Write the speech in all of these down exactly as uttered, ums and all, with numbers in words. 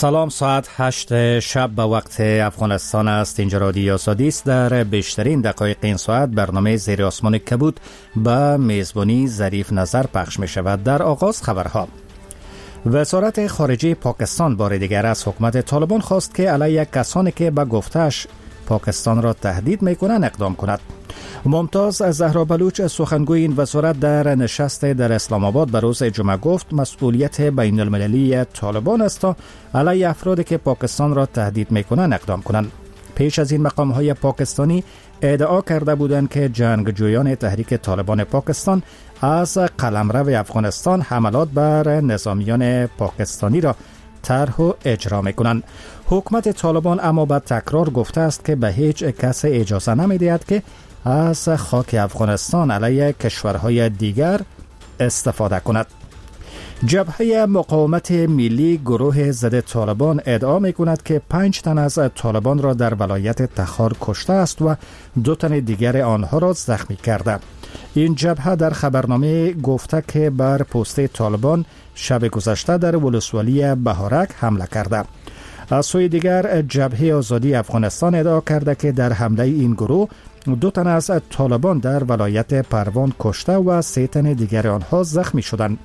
سلام، ساعت هشت شب به وقت افغانستان است. اینجا رادیو آزادی است. در بیشترین دقایق این ساعت برنامه زیر آسمان کبود به میزبانی ظریف نظر پخش می شود. در آغاز خبرها. وزارت خارجه پاکستان بار دیگر از حکومت طالبان خواست که علیه کسانی که به گفتش پاکستان را تهدید می کنند اقدام کند. ممتاز زهرا بلوچ سخنگوی این وزارت در نشست در اسلام آباد به روز جمعه گفت مسئولیت بین المللی طالبان است تا علیه افرادی که پاکستان را تهدید می کنند اقدام کنند. پیش از این مقام های پاکستانی ادعا کرده بودند که جنگجویان تحریک طالبان پاکستان از قلمرو افغانستان حملات بر نظامیان پاکستانی را طرح و اجرا می‌کنند. حکومت طالبان اما به تکرار گفته است که به هیچ کس اجازه نمی‌دهد که از خاک افغانستان علیه کشورهای دیگر استفاده کند. جبهه مقاومت ملی گروه ضد طالبان ادعا می‌کند که پنج تن از طالبان را در ولایت تخار کشته است و دو تن دیگر آنها را زخمی کرده. این جبهه در خبرنامه گفته که بر پست طالبان شب گذشته در ولسوالی بهارک حمله کرده. از سوی دیگر جبهه آزادی افغانستان ادعا کرده که در حمله این گروه دو تن از طالبان در ولایت پروان کشته و سه تن دیگر آنها زخمی شدند.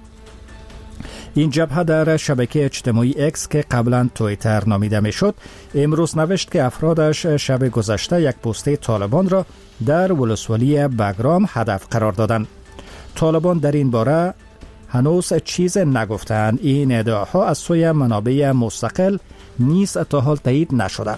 این جبهه در شبکه اجتماعی اکس که قبلا توییتر نامیده میشد امروز نوشت که افرادش شب گذشته یک پست طالبان را در ولسوالی بگرام هدف قرار دادند. طالبان در این باره هنوز چیز نگفتند. این ادعاها از سوی منابع مستقل نیز تا حال تایید نشده.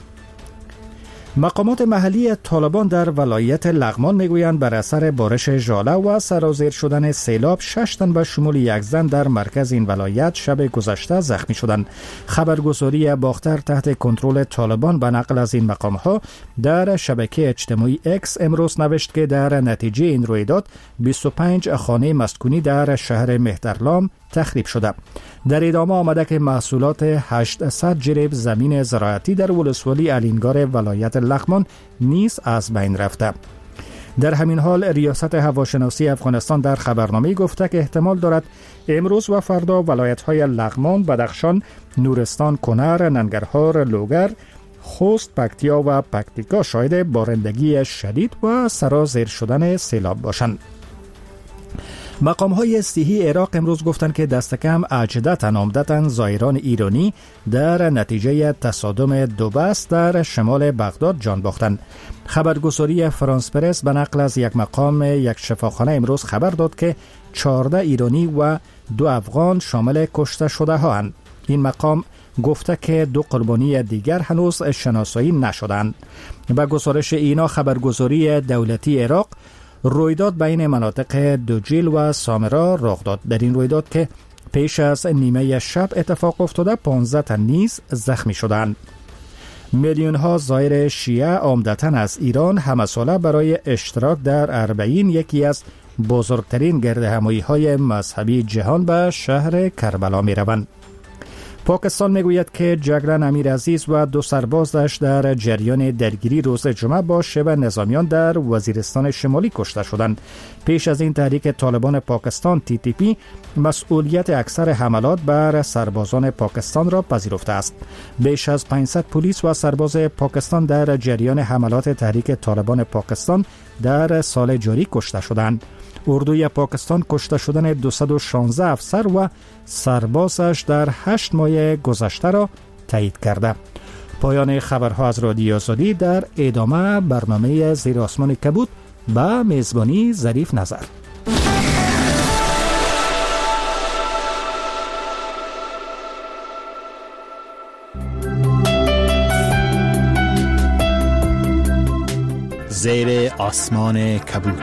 مقامات محلی طالبان در ولایت لغمان میگویند بر اثر بارش ژاله و سرازیر شدن سیلاب شش تن به شمول یک زن در مرکز این ولایت شب گذشته زخمی شدند. خبرگزاری باختر تحت کنترل طالبان به نقل از این مقامها در شبکه اجتماعی اکس امروز نوشت که در نتیجه این رویداد بیست و پنج خانه مسکونی در شهر مهترلام تخریب شده. در ادامه آمده که محصولات هشتصد جریب زمین زراعتی در ولسوالی الینگار ولایت لغمان نیز از بین رفته. در همین حال ریاست هواشناسی افغانستان در خبرنامه گفته که احتمال دارد امروز و فردا ولایت‌های لغمان، بدخشان، نورستان، کنر، ننگرهار، لوگر، خوست، پکتیا و پکتیکا شاهد بارندگی شدید و سرازیر شدن سیلاب باشند. مقام های صحی عراق امروز گفتند که دست کم هجده تن عمدتاً زائران ایرانی در نتیجه تصادم دو بس در شمال بغداد جان باختند. خبرگزاری فرانس پرس به نقل از یک مقام یک شفاخانه امروز خبر داد که چهارده ایرانی و دو افغان شامل کشته شده هاند. این مقام گفته که دو قربانی دیگر هنوز شناسایی نشدند. به گزارش اینا خبرگزاری دولتی عراق رویداد بین مناطق دوجیل و سامرا رخ داد. در این رویداد که پیش از نیمه شب اتفاق افتاده پانزده تن نیز زخمی شدند. میلیون ها زائر شیعه عمدتاً از ایران همه ساله برای اشتراک در اربعین، یکی از بزرگترین گردهمایی های مذهبی جهان، به شهر کربلا می روند. پاکستان میگوید که جگرن امیرعزیز و دو سربازش در جریان درگیری روز جمعه با شبه نظامیان در وزیرستان شمالی کشته شدند. پیش از این تحریک طالبان پاکستان تی تی پی مسئولیت اکثر حملات بر سربازان پاکستان را پذیرفته است. بیش از پانصد پلیس و سرباز پاکستان در جریان حملات تحریک طالبان پاکستان در سال جاری کشته شدند. اردوی پاکستان کشته شدن دویست و شانزده افسر و سربازش در هشت ماه گذشته را تایید کرده. پایان خبرها از رادیو آزادی. در ادامه برنامه زیر آسمان کبود با میزبانی ظریف نظر. زیر آسمان کبود.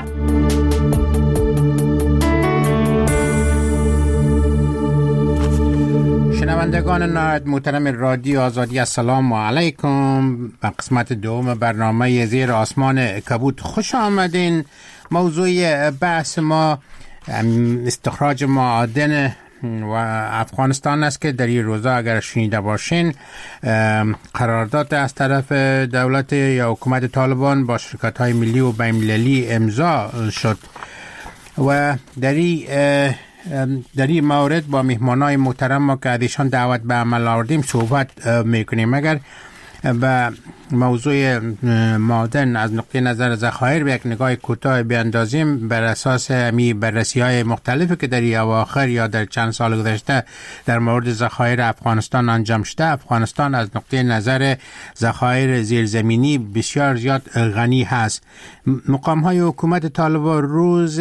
شنوندگان نهایت محترم رادیو آزادی، السلام علیکم. به قسمت دوم برنامه زیر آسمان کبود خوش آمدین. موضوع بحث ما استخراج معادن و افغانستان است که در این روزا اگر شنیده باشین قرارداد از طرف دولت یا حکومت طالبان با شرکت های ملی و بین المللی امضا شد و در این در این مورد با مهمانای محترم ما که ازشان دعوت به عمل آوردیم صحبت میکنیم. اگر به موضوع معدن از نقطه نظر ذخایر به یک نگاه کوتاه بیاندازیم، بر اساس می بررسی‌های مختلفی که در این اواخر یا در چند سال گذشته در مورد ذخایر افغانستان انجام شده، افغانستان از نقطه نظر ذخایر زیرزمینی بسیار زیاد غنی هست. مقام‌های حکومت طالبان روز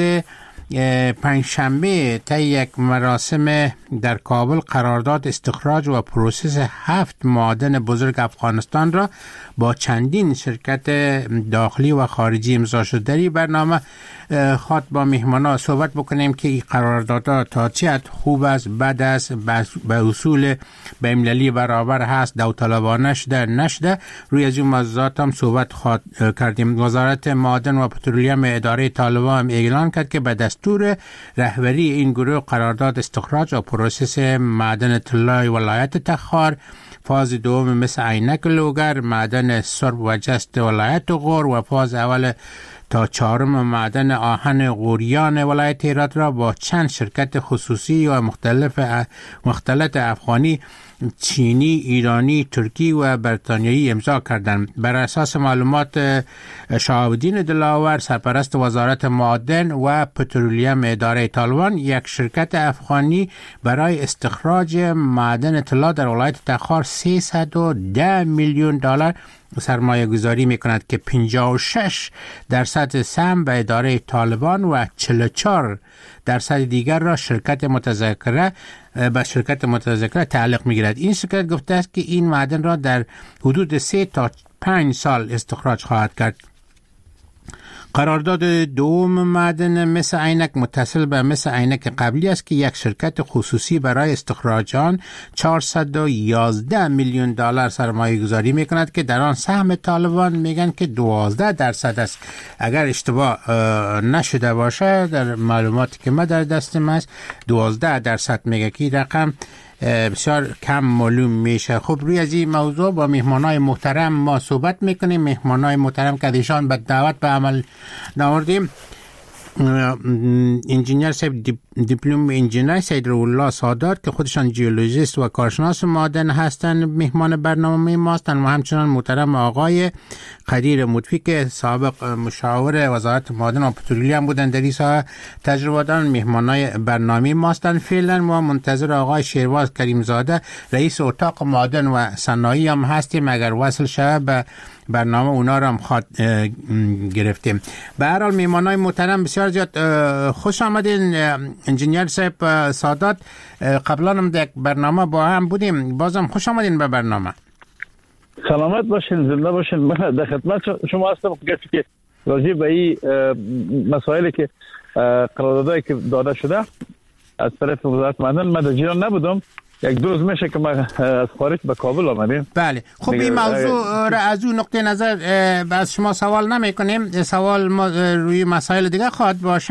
پنجشنبه طی یک مراسم در کابل قرارداد استخراج و پروسس هفت معدن بزرگ افغانستان را با چندین شرکت داخلی و خارجی امضا شد. در این برنامه خواهد با مهمانا صحبت بکنیم که این قراردادها تا چه حد خوب است، بد است، به اصول بین‌المللی برابر هست، داوطلبانه شده نشده. روی از این موضوعات هم صحبت خواهد کردیم. وزارت معدن و پترولیوم اداره طالبان هم اعلان کرد که به دستور رهبری این گروه قرارداد استخراج و پروسس معدن طلای ولایت تخار، فاز دوم مثل عینک لوگر، معدن سرب و جست ولایت غور و فاز اول تا چهارم معدن آهن غوریان ولایت هرات را با چند شرکت خصوصی و مختلف مختلط افغانی، چینی، ایرانی، ترکی و بریتانیایی امضا کردند. بر اساس معلومات شهاب الدین دلاور، سرپرست وزارت معدن و پترولیوم اداره طالبان، یک شرکت افغانی برای استخراج معدن طلا در ولایت تخار سیصد و ده میلیون دلار سرمایه گذاری می کند که پنجاه و شش درصد سهم به اداره طالبان و چهل و چهار درصد دیگر را شرکت متذکره به شرکت متذکره تعلق می گیرد. این شرکت گفته است که این معدن را در حدود سه تا پنج سال استخراج خواهد کرد. قرارداد دوم معدن مثل عینک متصل به مثل عینک قبلی است که یک شرکت خصوصی برای استخراج آن چهارصد و یازده میلیون دلار سرمایه گذاری می کند که در آن سهم طالبان میگن که دوازده درصد است. اگر اشتباه نشده باشه، در معلوماتی که ما در دستم است دوازده درصد میگه که رقم بسیار کم معلوم میشه. خب روی از این موضوع با مهمانای محترم ما صحبت میکنیم. مهمانای محترم که ایشان به دعوت به عمل نوردیم، انجینیر صاحب دیپلم انجینیر سیدالله سادات که خودشان جیولوژیست و کارشناس معدن هستند مهمان برنامه ما هستند، و همچنان محترم آقای قدیر مطفی که سابق مشاور وزارت معدن و پترولیوم بودند در این ساحه، تجربه دارن، مهمانای برنامه ما هستند. فعلا ما منتظر آقای شیرواز کریمزاده رئیس اتاق معدن و صنایع هم هستیم، اگر وصل شه به برنامه اونا رو هم خواد گرفتیم. به هر حال مهمانای محترم بسیار زیاد خوش آمدین. انجینیر صاحب سادات، قبلا هم در برنامه با هم بودیم، بازم خوش آمدین به برنامه. سلامت باشین، زنده باشین. من در خدمت شما هستم که راجع به این مسائلی که قراردادایی که داده شده از طرف وزارت معدن، من در جریان نبودم. یک دو روز میشه که ما از خارج به کابل آمدیم. بله، خب این موضوع را از اون نقطه نظر از شما سوال نمی کنیم، سوال ما روی مسائل دیگه خواهد باشه.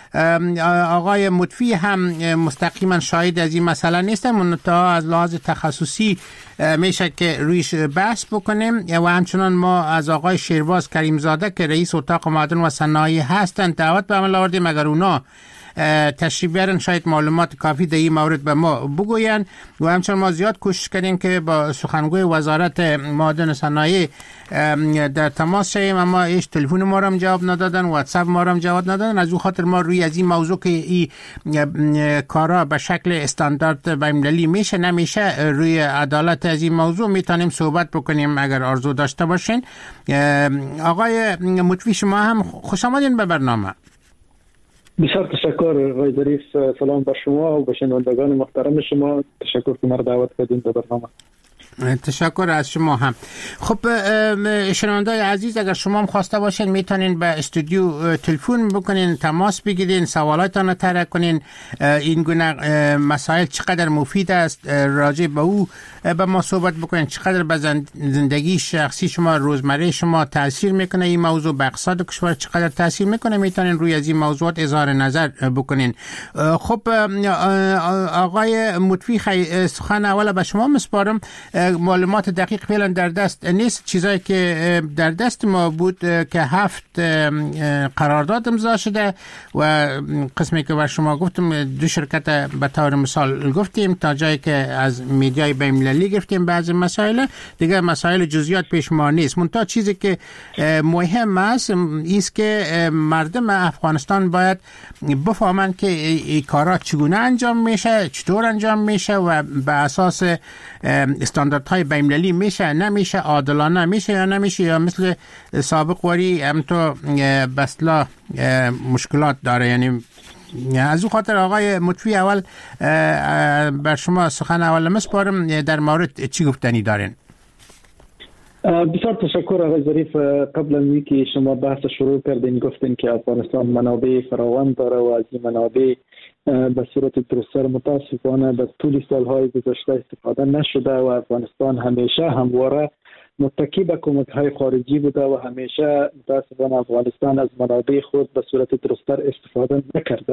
آقای مطفی هم مستقیما شاهد از این مسئله نیستن، منتها از لحاظ تخصصی میشه که رویش بحث بکنیم، و همچنان ما از آقای شیرواز کریمزاده که رئیس اتاق معدن و صنایع هستند دعوت به عمل آوردیم، اگر اونا تشریف بیارن شاید معلومات کافی در این مورد به ما بگوین. و همچنان ما زیاد کوشش کردیم که با سخنگوی وزارت معدن و صنایع در تماس شویم، اما ایش تلفن ما را هم جواب ندادن، واتساپ ما را هم جواب ندادن. از اون خاطر ما روی از این موضوع که این کارا به شکل استاندارد بین‌المللی میشه نمیشه، روی عدالت از این موضوع میتونیم صحبت بکنیم اگر آرزو داشته باشین. آقای مطفی، شما هم خوش آمدین به برنامه. بسیار تشکر آقای ظریف، سلام بر شما و به شنوندگان محترم شما. تشکر که مرا دعوت کردین به برنامه. تشکر از شما هم. خب شنوندای عزیز، اگر شما هم خواسته باشین میتونین به استودیو تلفن بکنین، تماس بگیرین، سوالاتتان طرح کنین. این گونه مسائل چقدر مفید است راجع به او به ما صحبت بکنین، چقدر به زندگی شخصی شما، روزمره شما تاثیر میکنه این موضوع، به اقتصاد کشور چقدر تاثیر میکنه، میتونین روی از این موضوعات اظهار نظر بکنین. خب آقای مطفی، سخن اول به شما مسپارم. معلومات دقیق فعلا در دست نیست. چیزایی که در دست ما بود که هفت قرارداد امضا شده و قسمی که بر شما گفتم دو شرکت به طور مثال گفتیم، تا جایی که از میدیای بین‌المللی گفتیم بعضی مسائل دیگه، مسائل جزئیات پیش ما نیست. منتها چیزی که مهم است ایست که مردم افغانستان باید بفهمند که این کارا چگونه انجام میشه، چطور انجام میشه و به اساس استانداردهای بین‌المللی میشه نمیشه، عادلانه میشه یا نمیشه، یا مثل سابق وری هم تو بسلا مشکلات داره. یعنی از او خاطر آقای مطفی اول بر شما سخن اول مسپارم، در مورد چی گفتنی دارین؟ بسیار تشکر آقای ظریف. قبل از اینکه شما بحث شروع کردین گفتین که افغانستان منابع فراوان داره و از این منابع به صورت درست‌تر متاسفانه در طول سالهای گذشته استفاده نشده و افغانستان همیشه همواره متکی به کمک‌های خارجی بوده و همیشه متاسفانه افغانستان از منابع خود به صورت درست‌تر استفاده نکرده.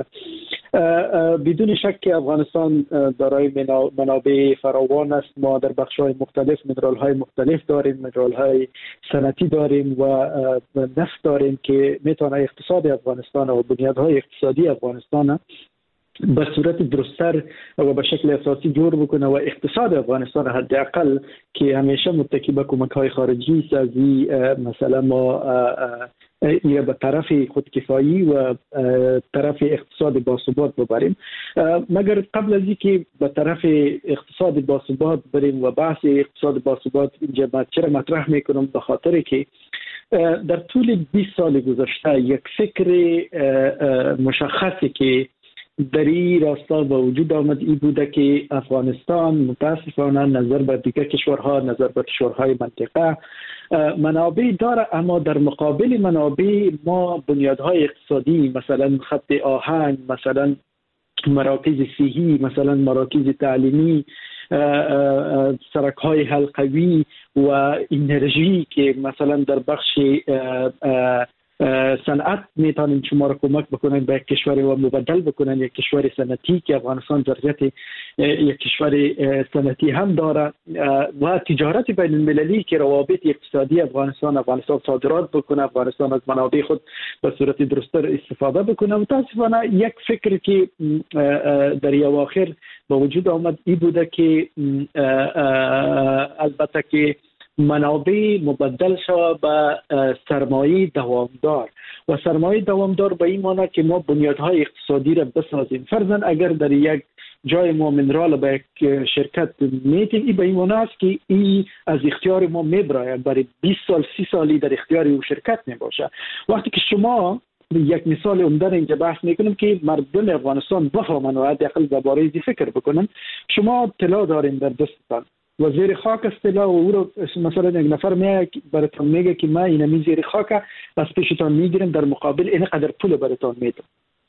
بدون شک که افغانستان دارای منابع فراوان است. ما در بخش‌های مختلف منرال‌های مختلف داریم، منرال‌های صنعتی داریم و نفت داریم که میتونه اقتصاد افغانستان و بنیادهای اقتصادی افغانستان به صورت درست‌تر و به شکل اساسی جور بکنه و اقتصاد افغانستان حداقل که همیشه متکی به کمک‌های خارجی است از این مثلا ما یا به طرف خودکفایی و طرف اقتصاد باثبات ببریم. مگر قبل از اینکه به طرف اقتصاد باثبات بریم و بحث اقتصاد باثبات اینجا چرا مطرح میکنم، به خاطر که در طول بیست سال گذشته یک فکر مشخصی که در این راستا با وجود آمد ای بوده که افغانستان متاسفانه نظر به دیگر کشورها، نظر به کشورهای منطقه منابع داره، اما در مقابل منابع ما بنیادهای اقتصادی مثلا خط آهن، مثلا مراکز صحی، مثلا مراکز تعلیمی، سرک‌های حلقوی و انرژی که مثلا در بخش صنعت میتونن شما را کمک بکنن به یک کشور و مبدل بکنن یک کشور صنعتی که افغانستان ظرفیت یک کشور صنعتی هم داره و تجارت بین المللی که روابط اقتصادی افغانستان افغانستان صادرات بکنه، افغانستان از منابع خود به صورت درست‌تر استفاده بکنه. متاسفانه یک فکر که در اواخر با وجود آمد این بوده که البته که منابع مبدل شود به سرمایه دوامدار و سرمایه دوامدار به این معنی که ما بنیادهای اقتصادی را بسازیم. فرضاً اگر در یک جای ما منرال به یک شرکت میتیم، این به این معنی است که این از اختیار ما میبراید برای بیست سال سی سالی در اختیار او شرکت میباشه. وقتی که شما یک مثال عمده اینجا بحث میکنم که مردم افغانستان بفهمن و حداقل درباره این فکر بکنن. شما طلا دارین در دستتان و زیر خاک است طلا و او رو مثلا یک نفر میاد براتون میگه که ما اینمی زیر خاک از پیشتان میگیرم، در مقابل اینقدر پول براتون میدم.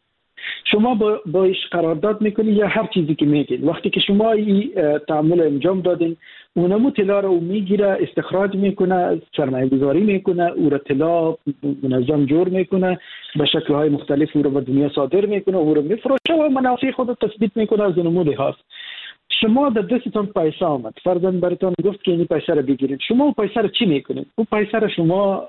شما با باش قرارداد میکنید یا هر چیزی که میگید. وقتی که شما این تعامل انجام دادین، اونمو طلا رو میگیره، استخراج میکنه، سرمایه گذاری میکنه، او رو طلا منظم جور میکنه، به شکل‌های مختلف او رو به دنیا صادر میکنه، او رو میفروشه و منافع خود رو تثبیت میکنه از نمو لحاظ. شما در دستتون پیسه آمد، فرضاً براتون گفت که این پیسه رو بگیرید، شما اون پیسه رو چی میکنید؟ اون پیسه رو شما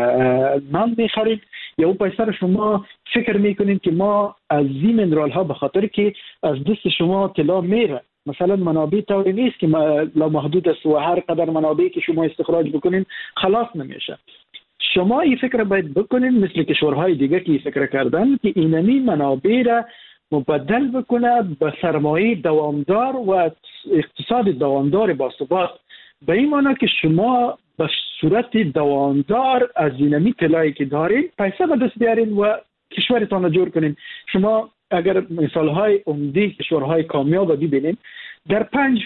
نان میخرید یا اون پیسه رو شما فکر میکنید که ما از این منرال ها به خاطر که از دست شما طلا میره، مثلا منابع طوری نیست که لا محدود است و هر قدر منابعی که شما استخراج بکنین خلاص نمیشه. شما این فکر باید بکنید مثل کشورهای دیگه که این فکر کردن که اینمی منابع را مبدل بکنه به سرمایه دوامدار و اقتصاد دوامدار باثبات، به این معنی که شما به صورت دوامدار از اینمی طلایی که دارید پیسه به دست بیارین و کشورتان را جور کنین. شما اگر مثالهای عمده کشورهای کامیاب رو ببینید، در پنج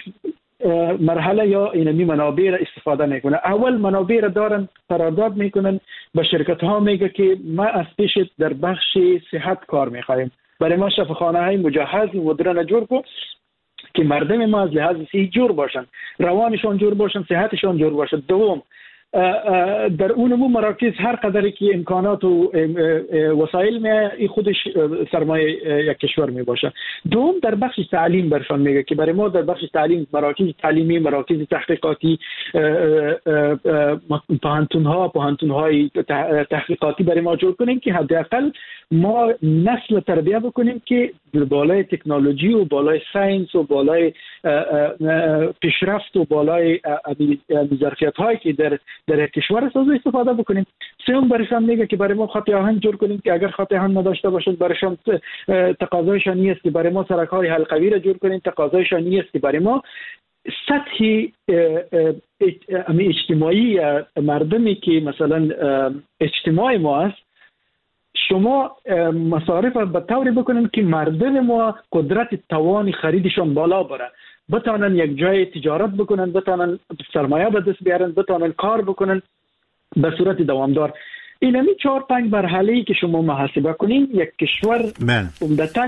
مرحله یا اینمی منابع را استفاده میکنه. اول منابع را دارن، قرارداد میکنن، به شرکت ها میگه که ما از پیشت در بخش صحت کار میخوایم، برای ما شفاخانه های مجهز مدرن جور کن که مردم ما از لحاظ صحی جور باشن، روانشان جور باشن، صحتشان جور باشه. دوم، در اون مراکز هر قدری که امکانات و وسایل می خودش سرمایه یک کشور می باشه. دوم در بخش تعلیم برشان میگه که برای ما در بخش تعلیم مراکز تعلیمی، مراکز تحقیقاتی، پوهنتون ها پوهنتون های تحقیقاتی برای ما جور کنیم که حداقل ما نسل تربیت بکنیم که بالای تکنولوژی و بالای ساینس و بالای پیشرفت و بالای ظرفیت هایی که در در کشور از استفاده بکنیم. سوم برشان میگه که برای ما خط آهن جور کنیم که اگر خط آهن نداشته باشند برشان تقاضایشان نیست که برای ما سرک‌های حلقوی را جور کنیم، تقاضایشان نیست که برای ما سطح اجتماعی مردمی که مثلا اجتماع ما است شما مصارف به طوری بکنن که مردم ما قدرت توان خریدشان بالا بره، بتانن یک جای تجارت بکنن، بتانن سرمایه به دست بیارن، بتانن کار بکنن به صورت دوامدار. این همی چهار پنج مرحله‌ای که شما محاسبه کنین یک کشور عمدتاً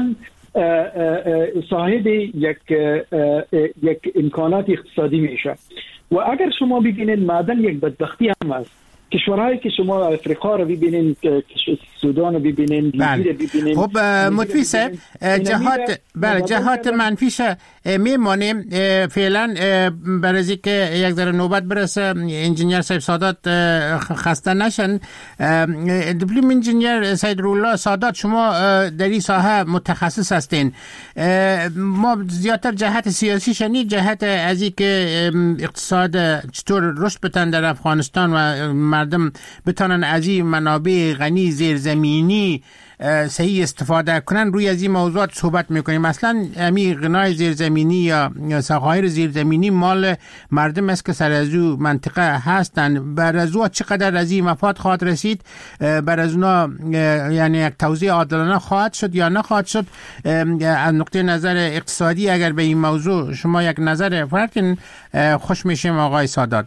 صاحب یک یک امکانات اقتصادی میشه. و اگر شما ببینید معدن یک بدبختی هم است. کشورهایی که شما افریقا رو ببینین، سودان رو ببینین، لیبی رو ببینین. خب مطفی صاحب جهات بله جهات منفیش میمانیم فعلا برای که یک ذره نوبت برسه انجینیر صاحب سادات خسته نشن. دیپلم انجینیر سید رولا سادات شما در این ساحه متخصص هستین. ما زیادتر جهت سیاسی شنید، جهت از این که اقتصاد چطور رشد بتن در افغانستان و مردم بتانن از این منابع غنی زیرزمینی صحیح استفاده کنن، روی از این موضوعات صحبت میکنیم. مثلا همین غنای زیرزمینی یا ساخت‌های زیرزمینی مال مردم است که سر از او منطقه هستن. بر از او چقدر از این مفاد خواهد رسید؟ بر از اونا یعنی یک توزیع عادلانه خواهد شد یا نخواهد شد؟ از نقطه نظر اقتصادی اگر به این موضوع شما یک نظر فرقین خوش میشیم آقای سادات.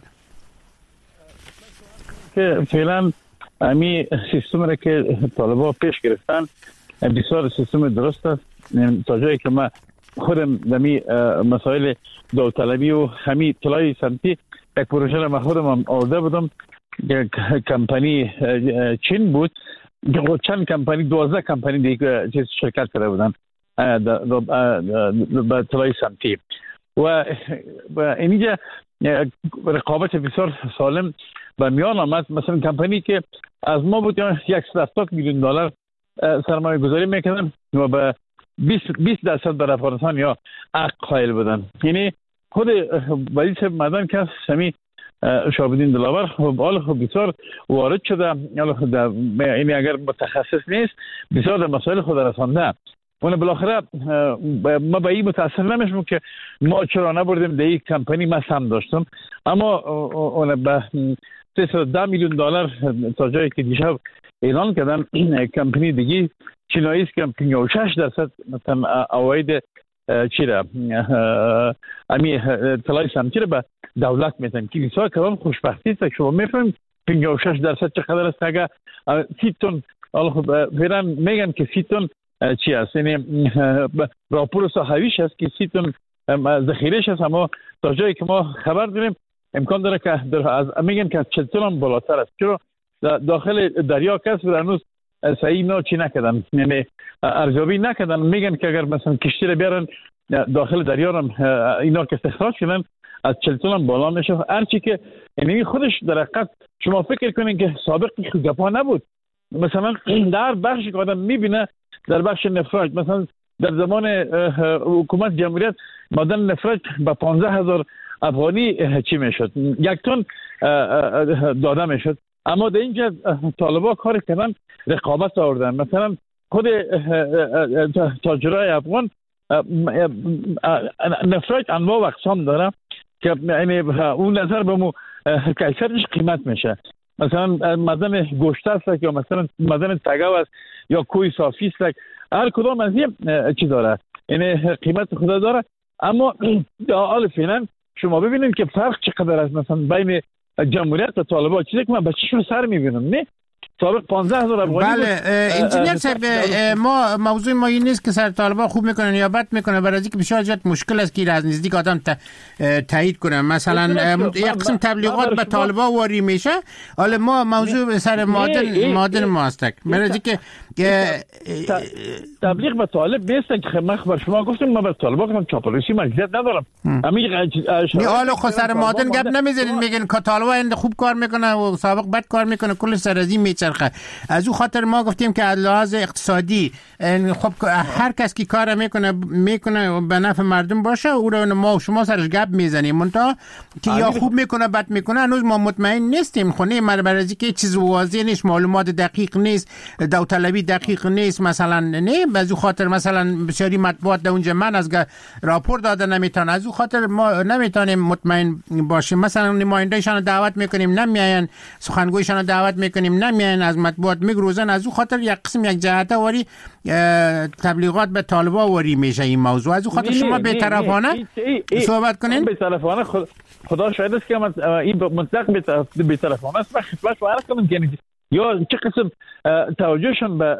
که فعلا امی سیستم را که طالبا پیش گرفتن بسیار سیستم درست است. تا جایی که ما خودم دمی مسائل داوطلبی و همین طلای سمتی یک پروژه را ما خودم آورده بودم. یک کمپانی چین بود، چند کمپانی دوازده کمپانی دیگه چیز شرکت کرده بودن به طلای سمتی و اینجا رقابت بسیار سالم و میان آمد. مثلا کمپانی که از ما بود صد و هفتاد میلیون دلار سرمایه گذاری میکردن و به بیست درصد بر افغانستان یا حق قائل بودن. یعنی خود وزیر صاحب مدن که سمی شابدین دلاور حال خب بسیار وارد شده، یعنی اگر متخصص نیست بسیار در مسائل خود رسانده. اون بالاخره ما به این متاسف نمیشم که ما چرا نبردیم در یک کمپانی. من سهم داشتم اما اون به سیصد و ده میلیون دلار تا جایی که دیشب اعلان کردن این کمپانی دیگه چینایی است که پنجاه و شش درصد مثلا عواید چی را امی طلای سمتی را به دولت میتن که بسیار کلان خوشبختی است. شما میفهمید پنجاه و شش درصد چقدر است؟ اگر سی تن فعلا میگن که سی تن چی است، یعنی راپور صحویش است که سی تن ذخیرهش است، اما تا جایی که ما خبر داریم امکان داره که در از میگن که چهل تن هم بالاتر است. چرا داخل دریا کس هنوز صحیح نه چی نکردن، یعنی ارزیابی نکردن. میگن که اگر مثلا کشتی رو بیارن داخل دریا هم اینا که استخراج کنن از چهل تن هم بالا میشه. هرچی که یعنی خودش در حقیقت شما فکر کنین که سابق گپا نبود. مثلا در بخشی که آدم میبینه در بخش نفرت، مثلا در زمان حکومت جمهوریت مادن نفرت با پانزده هزار افغانی چی میشد، یک تن داده میشد. اما در اینجا طالبا کار کردن رقابت آوردن. مثلا خود تاجرای افغان نفرت انواع و اقسام داره که یعنی اون نظر به مو کیفیتش قیمت میشه. مثلا مدن گوشت است یا مثلا مدن تگاو است یا کوی صافی است، هر کدام از این چی داره، یعنی قیمت خدا داره. اما در حال فعلا شما ببینید که فرق چقدر است مثلا بین جمهوریت و طالبان. چیزی که من به چشم سر میبینم، نه سابق پانزده هزار افغانی بود. بله انجینیر صاحب، ما موضوع ما این نیست که سر طالبان خوب میکنن یا بد میکنن، برای اینکه بسیار زیاد مشکل است که از نزدیک آدم تایید کنه. مثلا یک قسم تبلیغات به طالبان واری میشه. حالا ما موضوع سر مادن مادن ما است، برای اینکه تبلیغ به طالب نیست که من خبر شما گفتم ما به طالبان گفتم چاپلوسی مجلس ندارم. همین نه حالا خود سر مادن گپ نمیزنین، میگن که طالبان خوب کار میکنه و سابق بد کار میکنه، کل سر از این میچرخه. از او خاطر ما گفتیم که از لحاظ اقتصادی خب هر کس که کار میکنه میکنه به نفع مردم باشه، او رو ما و شما سرش گپ میزنیم، منتها که یا خوب میکنه بد میکنه هنوز ما مطمئن نیستیم. خونه مربرزی که چیز واضح نیست، معلومات دقیق نیست، داوطلبی دقیق نیست. مثلا نه از او خاطر مثلا بسیاری مطبوعات در اونجا من از راپور داده نمیتونن، از او خاطر ما نمیتونیم مطمئن باشیم. مثلا نمایندهشان دعوت میکنیم نمیاین، سخنگویشان دعوت میکنیم نمیاین، از مطبوعات میگروزن. از او خاطر یک قسم یک جهته واری تبلیغات به طالبان واری میشه این موضوع. از او خاطر شما بی‌طرفانه صحبت کنین. بی‌طرفانه خدا شاهد است که من این مطلق بی‌طرفانه است. خدمت شما عرض کنم که یا چه قسم توجهشون به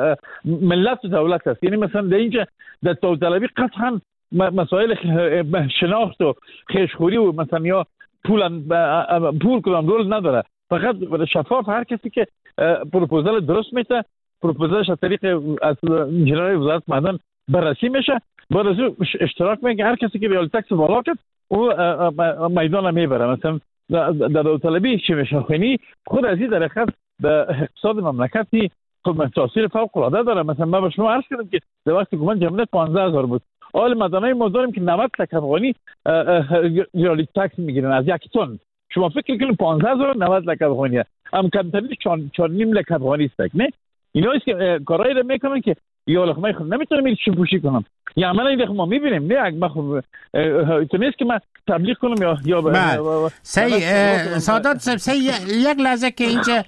ملت و دولت است. یعنی مثلا در اینجا در داوطلبی قطعا مسائل شناخت و خیشخوری و مثلا یا پول پول کدام رول نداره، فقط شفاف هر کسی که پروپوزال درست میته پروپوزالش از طریق از انجینر وزارت معدن بررسی میشه، بعد از او اشتراک میگه هر کسی که ریال تکس بالا کرد او میدان میبره. مثلا در داوطلبی چی میشه خونی خود از این در حقیقت به اقتصاد مملکتی خود تاثیر فوق العاده داره. مثلا ما به شما عرض کردم که در وقت حکومت جمعیت پانزده هزار بود، حال مدنای ما داریم که نود لک افغانی ریال تکس میگیرن از یک تن. شما فکر کنید پانزده هزار نود لک افغانی هم کمترین چهار و نیم لک افغانی است. نه اینا است که کارایی رو میکنن که یا لخمه خود نمیتونم این چی پوشی کنم. یا عملا این ما میبینیم. نه اگه خب تو نیست که من تبلیغ کنم یا یا سی سادات صاحب سی یک لحظه که اینجا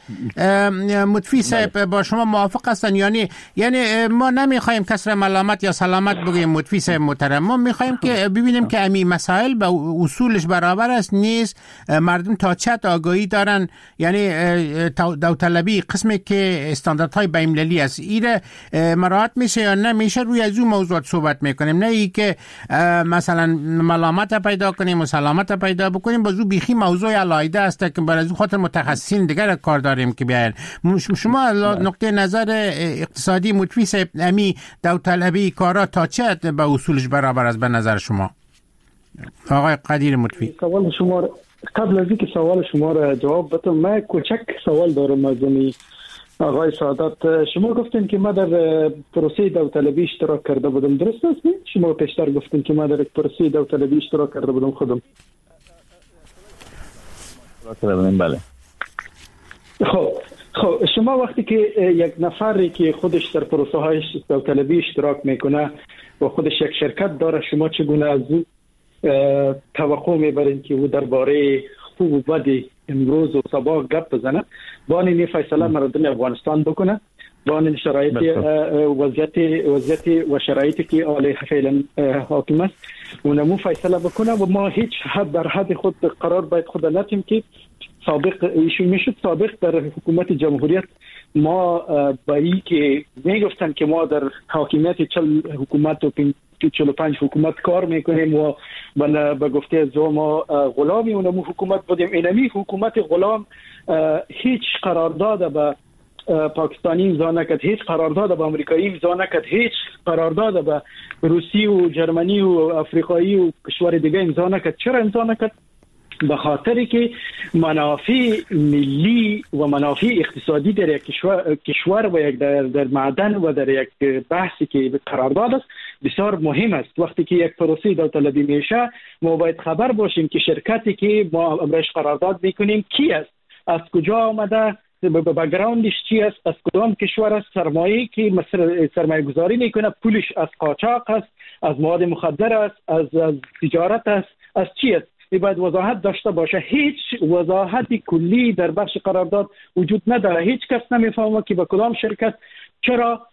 مطفی صاحب با شما موافق هستن، یعنی یعنی ما نمیخوایم کسر ملامت یا سلامت بگیم مطفی صاحب محترم، ما میخوایم که ببینیم که امی مسائل به اصولش برابر است نیست، مردم تا چت آگاهی دارن. یعنی داوطلبی قسمی که استانداردهای بین‌المللی است ایره مراعات میشه یا نمیشه، روی از اون موضوعات صحبت میکنیم، نه ای که مثلا ملامت پیدا کنیم و سلامت پیدا بکنیم. بازو بیخی موضوع علاوه است که برای خاطر متخصصین دیگر کار داریم که بیاین. شما نقطه نظر اقتصادی مطفی صاحب امی داوطلبی کارا تا چه به اصولش برابر است به نظر شما آقای قدیر مطفی؟ سوال شما قبل از اینکه سوال شما را جواب بدم من کوچک سوال دارم از آقای سعادت. شما گفتین که ما در پروسه داوطلبی اشتراک کرده بودم، درست است؟ شما پیشتر گفتین که ما در پروسه داوطلبی اشتراک کرده بودم خودم. بله. خب خب شما وقتی که یک نفری که خودش در پروسه های داوطلبی اشتراک میکنه و خودش یک شرکت داره، شما چگونه از او توقع میبرین که او درباره خوب و بد امروز و صبح گپ بزنه، بان این فیصله مردم افغانستان بکنه، بان این شرایط وضعیت وضعیت و شرایطی که عالی فعلا حاکم است اونمو فیصله بکنه و ما هیچ حد در حد خود قرار باید خود نتیم که سابق ایشون میشد. سابق در حکومت جمهوریت ما با این که میگفتن که ما در حاکمیت چل حکومت و چهل و پنج حکومت کار میکنیم و به گفته از ما غلامی اونمو حکومت بودیم، اینمی حکومت غلام هیچ قرارداد به پاکستانی امضا نکرد، هیچ قرارداد به امریکایی امضا نکرد، هیچ قرارداد به روسی و جرمنی و افریقایی و کشور دیگه امضا نکرد. چرا امضا نکرد؟ به خاطری که منافع ملی و منافع اقتصادی در یک کشور, کشور و یک در, در معدن و در یک بحثی که قرارداد است بسیار مهم است. وقتی که یک پروسه داوطلبی میشه ما باید خبر باشیم که شرکتی که ما امرش قرارداد میکنیم کی است، از کجا آمده، بک‌گراندش چی است، از کدام کشور است، سرمایه‌ای که سرمایه گذاری میکنه پولش از قاچاق است، از مواد مخدر است، از, از تجارت است، از چی است. باید وضاحت داشته باشه. هیچ وضاحت کلی در بخش قرارداد وجود نداره. هیچ کس نمیفهمه که به کدام شرکت چرا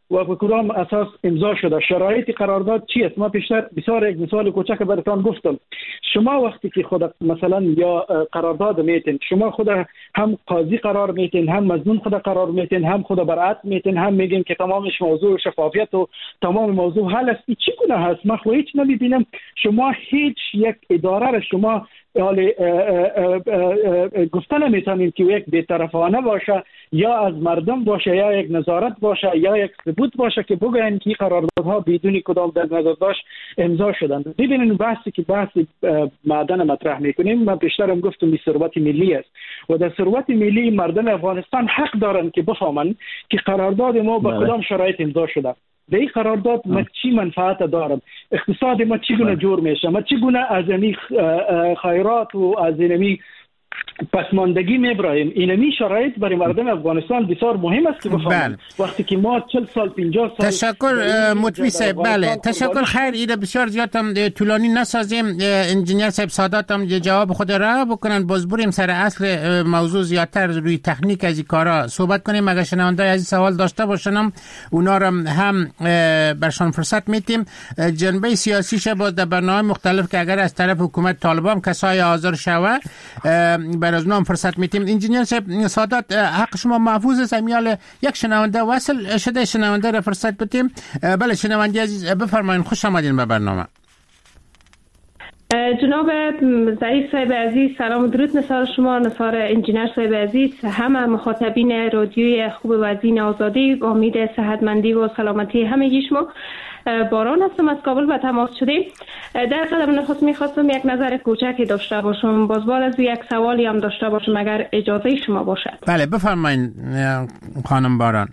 و به کدام اساس امضا شده، شرایط قرارداد چی است. ما پیشتر بسیار یک مثال کوچک براتون گفتم. شما وقتی که خود مثلا یا قرارداد میتین، شما خود هم قاضی قرار میتین، هم مظنون خود قرار میتین، هم خود برعت میتین، هم میگین که تمامش موضوع شفافیت و تمام موضوع حل است. چی گونه هست؟ ما خو هیچ نمیبینم. شما هیچ یک اداره را شما حالی گفتن نمیتونید که یک بی‌طرفانه باشه یا از مردم باشه یا یک نظارت باشه یا یک ثبوت باشه که بگوین که قراردادها بدون کدام در نظر داشت امضا شدن. ببینید بحثی که بحث معدن مطرح میکنیم، من بیشترم گفتم این ثروت ملی است و در ثروت ملی مردم افغانستان حق دارن که بفهمن که قرارداد ما با کدام شرایط امضا شده. در این قرارداد ما چی منفعت دارم، اقتصاد ما چگونه جور میشه، ما چگونه از این خیرات و از این پسماندگی میبرایم. اینمی شرایط برای مردم افغانستان بسیار مهم است که بفهمند. وقتی که ما چهل سال پنجاه سال تشکر مطوی صاحب. بله تشکر. خیر ایده بسیار زیاد هم طولانی نسازیم. انجینیر صاحب سادات هم جواب خود را بکنن، باز بریم سر اصل موضوع زیادتر روی تکنیک از این کارا صحبت کنیم. اگر شنونده از سوال داشته باشن اونا را هم برشان فرصت میتیم. جنبه سیاسی شه باز در برنامه مختلف که اگر از طرف حکومت طالبان کسای آزار شوه برای از نام فرصت میتیم. انجینیر سادات حق شما محفوظ است. امیال یک شنونده وصل شده، شنونده را فرصت بدیم. بله شنونده عزیز بفرمایید، خوش آمدین به برنامه. جناب ظریف صاحب عزیز سلام و درود نثار شما، نثار انجینیر صاحب عزیز، همه مخاطبین رادیوی خوب وزین آزادی، با امید صحتمندی و سلامتی همگی شما. باران هستم از کابل و تماس شدیم. در قدم نخست میخواستم یک نظر کوچکی داشته باشم، بازبال از یک سوالی هم داشته باشم اگر اجازه شما باشد. بله بفرمایید خانم باران.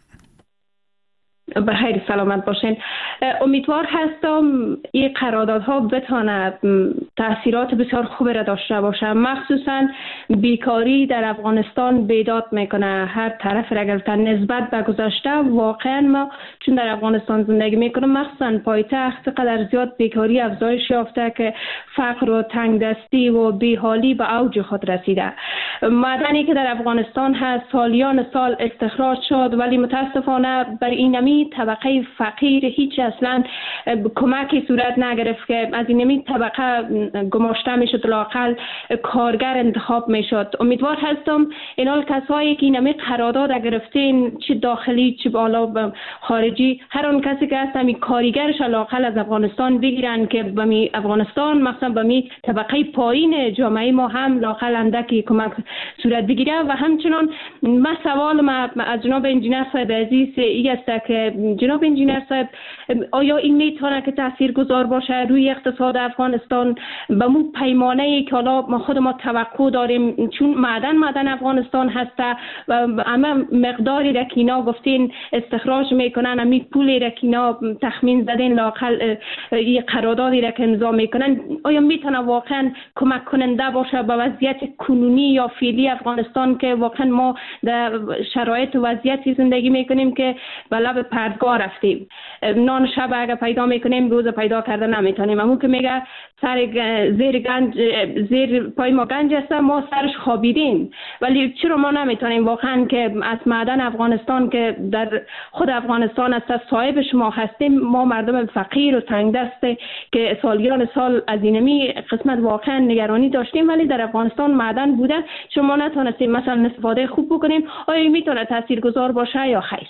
بخیر سلامت باشین. امیدوار هستم این قراردادها بتونه تاثیرات بسیار خوبی را داشته باشه. مخصوصا بیکاری در افغانستان بیداد میکنه هر طرف را. اگر نسبت به گذشته واقعا ما چون در افغانستان زندگی میکنم، مخصوصا پایتخت قدر زیاد بیکاری افزایش یافته که فقر و تنگدستی و بیحالی به اوج خود رسیده. معدنی که در افغانستان هست سالیان سال استخراج شد ولی متاسفانه بر اینمی طبقه فقیر هیچ اصلا کمکی صورت نگرفت که از اینمی طبقه گماشته میشد، لااقل کارگر انتخاب میشد. امیدوار هستم اینال کسایی که اینمی قرارداد گرفتین، چه داخلی چه بالا خارجی، هر اون کسی که هست همین کارگرش لااقل از افغانستان بگیرن که به می افغانستان مثلا به می طبقه پایین جامعه ما هم لااقل اندکی کمک صورت بگیره. و همچنان ما سوال ما از جناب انجینیر صاحب عزیز ای است که جناب انجینیر صاحب آیا این میتونه که تاثیرگذار باشه روی اقتصاد افغانستان به مو پیمانه که حالا ما خود ما توقع داریم، چون معدن معدن افغانستان هسته و اما مقداری را که اینا گفتین استخراج میکنن، امی پولی را که اینا تخمین زدین لااقل این قراردادی را که امضا میکنن، آیا میتونه واقعا کمک کننده باشه به وضعیت کنونی یا فعلی افغانستان که واقعا ما در شرایط و وضعیتی زندگی میکنیم که به لب پردگاه رفتیم، نان شب اگر پیدا میکنیم روز پیدا کرده نمیتونیم. همون که میگه سر زیر گنج زیر پای ما گنج است ما سرش خوابیدیم، ولی چرا ما نمیتونیم واقعا که از معدن افغانستان که در خود افغانستان است صاحب شما هستیم، ما مردم فقیر و تنگ دسته که سالیان سال از اینمی قسمت واقعا نگرانی داشتیم ولی در افغانستان معدن بوده، چون ما نتونستیم مثلا استفاده خوب بکنیم، آیا میتونه تاثیرگذار باشه یا خیر؟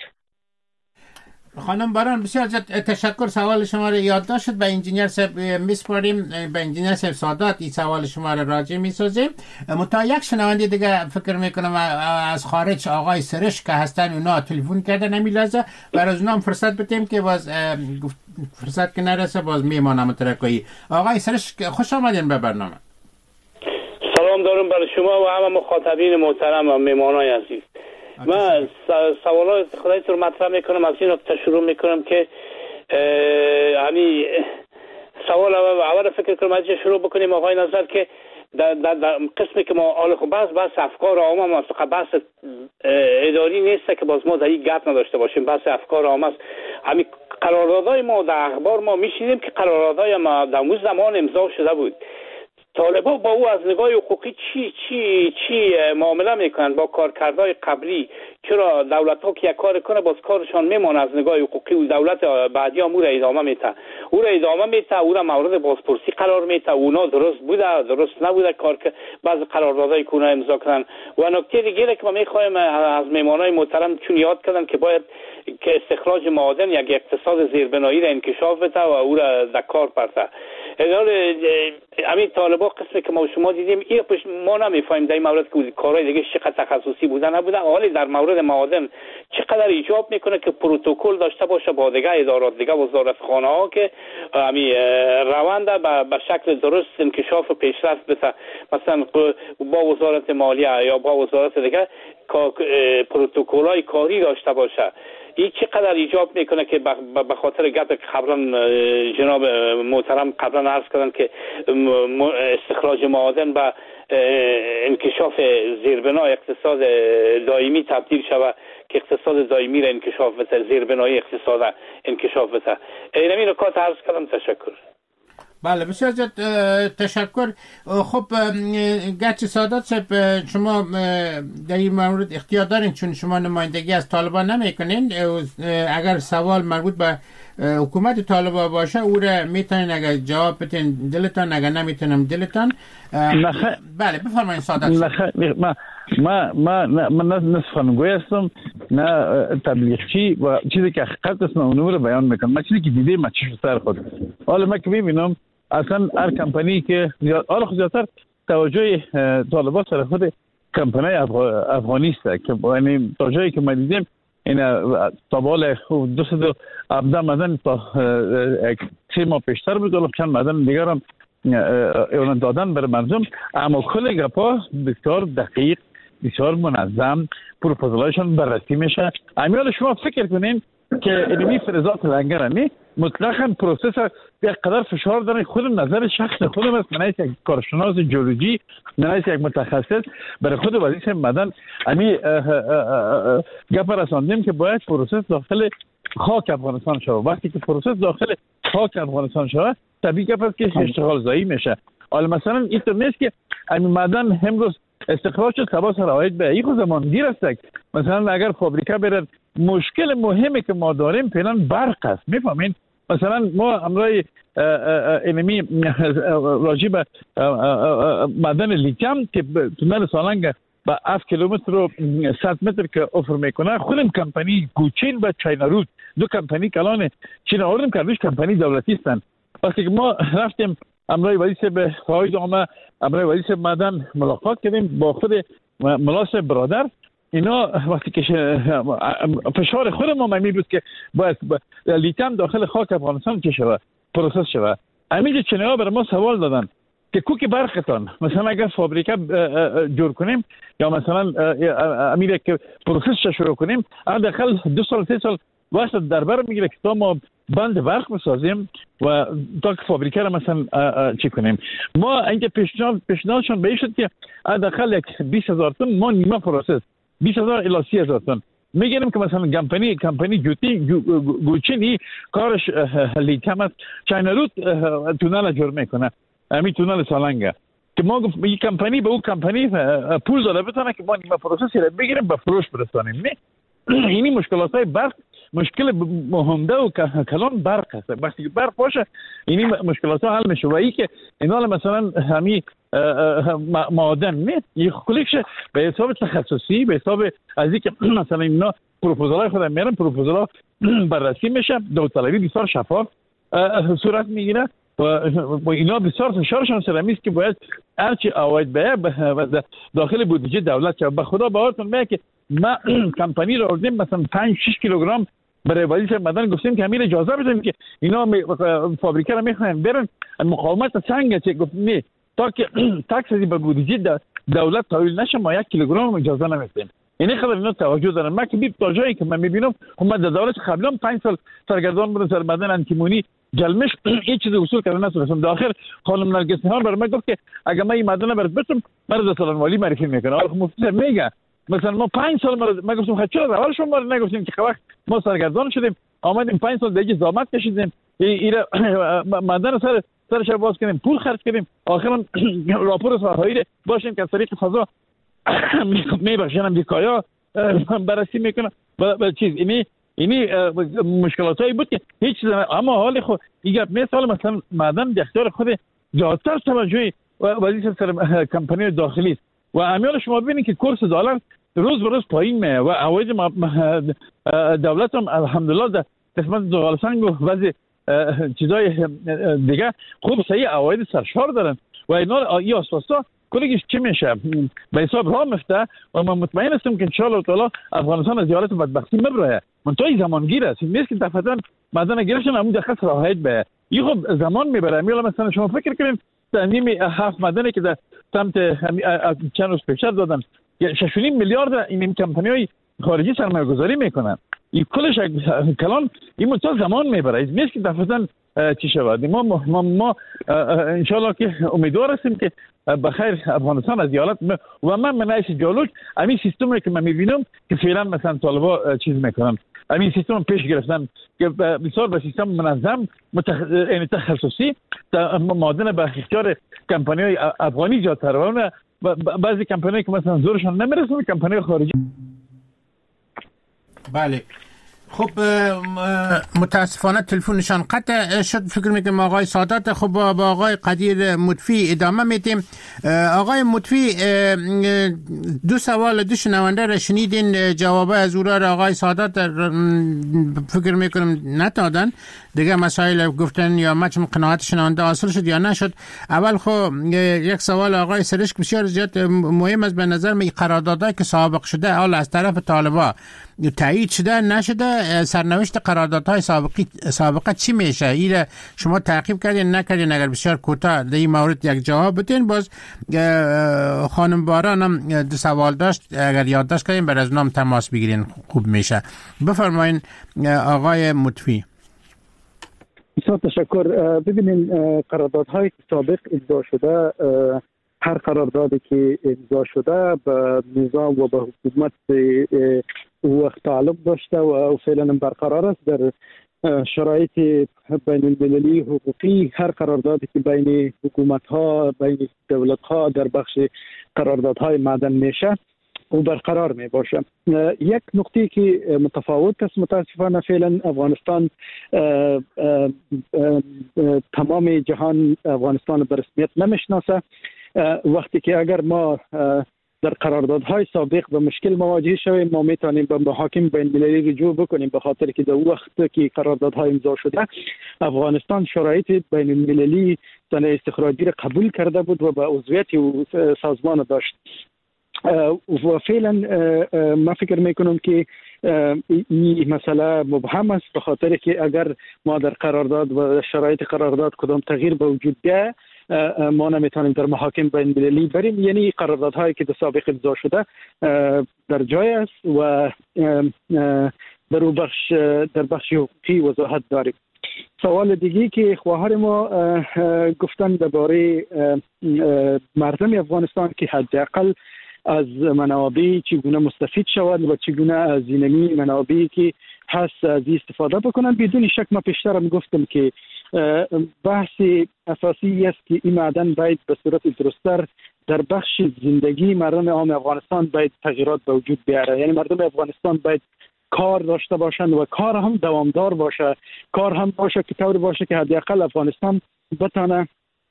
خانم باران بسیار تشکر. سوال شما را یاد داشت. به انجینیر صاحب میسپاریم، به انجینیر صاحب سادات این سوال شما را راجع میسازیم. متا یک شنونده دیگه فکر میکنم از خارج آقای سرش که هستن اونا تلفن کردن، نمیلازه برای از اونام فرصت بدیم که باز فرصت که نرسه باز میمانم ترکایی. آقای سرش خوش آمدین به برنامه. سلام دارم برای شما و همه مخاطبین محترم و میمانای عزیز. من سوالات خودت رو مطرح میکنم. از این نکته شروع میکنم که همین سوال اول فکر کنم از شروع بکنیم آقای نظر که در, در, در قسمی که ما آل خب بس بس افکار عامه است، بس اداری نیست که باز ما در این گپ نداشته باشیم، بس افکار عامه است. همین قراردادهای ما در اخبار ما میشینیم که قراردادهای ما در اون زمان امضا شده بود. طالبان با او از نگاه حقوقی چی چی چی معامله میکنن با کارکردهای قبلی؟ چرا دولت ها که یک کار کنه باز کارشان میمونه از نگاه حقوقی و دولت بعدی هم او را ادامه میته او را ادامه میته او را مورد بازپرسی قرار میته. اونا درست بوده درست نبوده کار که بعض قراردادهای که اونا امضا کردن. و نکته دیگه که ما میخوایم از میمانای محترم چون یاد کردن که باید که استخراج معادن یک اقتصاد زیربنایی را انکشاف بده و او را در کار برده. همین طالبان قسمی که ما شما دیدیم این ما نمیفهمیم در این مورد که کارهای دیگه چقدر تخصصی بوده نبوده. حالی در مورد معادن چقدر ایجاب میکنه که پروتکل داشته باشه با دیگه ادارات دیگه وزارت خانه ها که همین روند به شکل درست انکشاف و پیشرفت بده. مثلا با وزارت مالیه یا با وزارت دیگه پروتکل های کاری داشته باشه. این چقدر ایجاب میکنه که به خاطر گپ که قبلا جناب محترم قبلا عرض کردن که استخراج معادن به انکشاف زیربنای اقتصاد دائمی تبدیل شود که اقتصاد دائمی را انکشاف بده، زیربنای اقتصاد انکشاف بده. این نکات عرض کردم. تشکر. بله بسیار زیاد تشکر. خب گرچه سادات صاحب شما در این مورد اختیار دارین چون شما نمایندگی از طالبان نمیکنین، اگر سوال مربوط به حکومت طالبان باشه او را میتونین اگر جواب بدین دلتان، اگر نمیتونم دلتان. بله بفرمایید سادات صاحب. ما ما ما ما نه سخنگوی هستم نه تبلیغچی و چیزی که حقیقت است من اونو رو بیان میکنم. من چیزی که دیدم من چشم سر خود حالا من که میبینم اصلا هر کمپانی که حالا خودتر توجه طالبان سر خود کمپانی افغانی است که یعنی تا جایی که ما دیدیم این تا بال دو سه ابدا مدن تا سه ماه پیشتر بود ولی چند مدن دیگر هم اعلان دادن بر مردم، اما کل گپا بسیار دقیق بسیار منظم پروپوزالشون بررسی میشه. امیال شما فکر کنین که اینمی فرزات لنگر نی مطلقاً پروسس یک قدر فشار داره. خود نظر شخص خودم است، من یک کارشناس جیولوژی، من یک متخصص برای خود وظیفه مدن امی گپ رساندیم که باید پروسس داخل خاک افغانستان شود. وقتی که پروسس داخل خاک افغانستان شود طبیعی گپ است که اشتغال زایی میشه. حالا مثلا این تو نیست که امی مدن امروز استخراج شد سبا سر آید به این زمان دیر است. مثلا اگر فابریکه برد مشکل مهمی که ما داریم فعلا برق است. میفهمین مثلا ما امروز اینمی راجع به معدن لیتیم که تونل سالنگ با هفت کیلومتر و صد متر که افر میکنه خودم کمپانی گوچین و چاینارود دو کمپانی کلان چین آوردیم که روش کمپانی دولتی هستند. وقتی که ما رفتیم امروز وزیر به فاید آمه امروز وزیر معدن ملاقات کردیم با خود ملاس برادر. اینا وقتی که فشار خود ما ممی بود که باید لیتیم داخل خاک افغانستان که شود پروسس شود. همینجا چنین ها برای ما سوال دادن که کوک برقتان مثلا اگر فابریکه جور کنیم یا مثلا امیره که پروسس شروع کنیم داخل دو سال سه سال وقت در بر میگیره که تا ما بند برق بسازیم و تا که فابریکه را مثلا چی کنیم. ما اینکه پیشنهاد پیشنهادشون به این شد که داخل یک بیست هزار تن ما نیمه پروسس بیست هزار الی سی هزار تن میگیم که مثلا کمپانی کمپانی جوتی گوچینی کارش لیتیم است چاینارود تونل جور میکنه همین تونل سالنگه که ما گفت این کمپانی به اون کمپانی پول داده بتونه که ما نیمه پروسس را بگیریم به فروش برسانیم. نه اینی مشکلات های برق مشکل مهمده و کلان برق هست. وقتی که برق باشه اینی مشکلات ها حل میشه و ای که اینا مثلا همین معادن نه یک کلیکش به حساب تخصصی به حساب از اینکه مثلا اینا پروپوزال های خودم میارن پروپوزال ها بررسی میشه داوطلبی بسیار شفاف صورت میگیره و اینا بسیار فشارشان سرمیست که باید هرچی آواید به داخل بودجه دولت شد. به خدا باورتون میاد که ما کمپانی رو آوردیم مثلا پنج شش کیلوگرم برای وزیر مدن گفتیم که همین اجازه بدیم که اینا فابریکه رو میخواین برن مقاومت سنگ چه گفتیم نه تا که تاکسی به بودجه دولت تحویل نشه ما یک کیلوگرم اجازه نمیدیم. این خبر اینا توجه دارن. ما که بید تا جایی که من میبینم هم در دولت قبلا پنج سال سرگردان بودن سر مدن انتیمونی جلمش این چیز اصول کردن نتونستم. داخل خانم نرگس نهان برای من گفت که اگر من این مدن برات بتم مرد سالن والی معرفی میکنه. حالا مفتی میگه مثلا ما پنج سال مرد ما گفتم خب چرا اول شما ما نگفتیم که وقت ما سرگردان شدیم آمدیم پنج سال دیگه زحمت کشیدیم این مدن سر سرش باز کنیم، پول خرج کنیم، آخرا راپور ساحایی باشیم که از طریق فضا میبخشن امریکایا بررسی میکنن با چیز اینی اینی مشکلاتایی بود که هیچ چیز. اما حال خود دیگه مثلا مثلا معدن در اختیار خود زیادتر توجه وزیر سر کمپانی داخلی است و امیال شما ببینید که کورس دلار روز به روز پایین میه و عواید دولت هم الحمدلله در قسمت زغالسنگ و بعضی چیزای دیگه خوب صحیح عواید سرشار دارن و اینا ای اساسا کلیش چی میشه به حساب راه میفته و من مطمئن هستم که ان شاء الله تعالی افغانستان از حالت بدبختی میبره. من توی زمانگیر است نیست که دفعتاً معدن گرفتن همون دقیق راحت به این خب زمان میبره. میلا مثلا شما فکر کنین تامین هفت معدنی که در سمت چند روز پیش دادن شش و نیم میلیارد این کمپانی‌های خارجی سرمایه گذاری میکنن. این کلش کلان این مدت زمان میبره نیست که دفعتاً چی شود. ما ما, ما ان شاء الله که امیدوار هستیم که بخیر افغانستان از حالت و من منایش جالوج همین سیستمی که من میبینم که فعلا مثلا طالبا چیز میکنن همین سیستم پیش گرفتن که بسیار به سیستم منظم متخ... یعنی تخصصی معدن به اختیار کمپانی‌های افغانی جا ترونه و بعضی کمپانی‌ها که مثلا زورشان نمیرسه کمپانی خارجی. بله خب متاسفانه تلفنشان قطع شد. فکر میکنم آقای سادات خب با آقای قدیر مطفی ادامه میدیم. آقای مطفی دو سوال دو شنونده را شنیدین، جواب از او را آقای سادات فکر میکنم ندادن دیگه، مسائل گفتن یا مچم قناعت شنونده حاصل شد یا نشد. اول خب یک سوال آقای سرشک بسیار زیاد مهم است به نظر می قراردادهایی که سابق شده حالا از طرف طالبا تایید شده نشده، سرنوشت قراردادهای سابقی سابقه چی میشه؟ این شما تعقیب کردین نکردین؟ اگر بسیار کوتاه در این مورد یک جواب بدین. باز خانم باران هم دو سوال داشت، اگر یادداشت کردین بر از نام تماس بگیرین خوب میشه. بفرمایین آقای مطفی. بسیار تشکر. ببینین قراردادهای سابق امضا شده، هر قراردادی که امضا شده به نظام و به حکومت وقت تعلق داشته و فعلا برقرار است در شرایط بین المللی حقوقی. هر قراردادی که بین حکومت ها بین دولت ها در بخش قراردادهای معدن میشه و برقرار می باشه. یک نقطه که متفاوت است متاسفانه فعلا افغانستان اه اه اه تمام جهان افغانستان به رسمیت نمیشناسه. وقتی که اگر ما در قراردادهای سابق به مشکل مواجه شویم ما میتونیم به محاکم بین المللی رجوع بکنیم، به خاطر که در وقت که قراردادهای امضا شده افغانستان شرایط بین المللی صنایع استخراجی را قبول کرده بود و به عضویت سازمان داشت و فعلا ما فکر میکنم که این مسئله مبهم است، به خاطر که اگر ما در قرارداد و شرایط قرارداد کدام تغییر به وجود بیاید ما نمیتونیم در محاکم بین المللی بریم. یعنی قراردادهایی که در سابق امضا شده در جای است و در بخش در بخش حقوقی وضاحت داریم. سوال دیگی که خواهر ما گفتن درباره مردم افغانستان که حداقل از منابع چگونه مستفید شود و چگونه از اینمی منابعی که هست از استفاده بکنن، بدون شک ما پیشترم گفتم که بحث اساسی است که این معدن باید به صورت درست‌تر در بخش زندگی مردم عام افغانستان باید تغییرات به وجود بیاره. یعنی مردم افغانستان باید کار داشته باشند و کار هم دوامدار باشه، کار هم باشه که طور باشه که حداقل افغانستان بتونه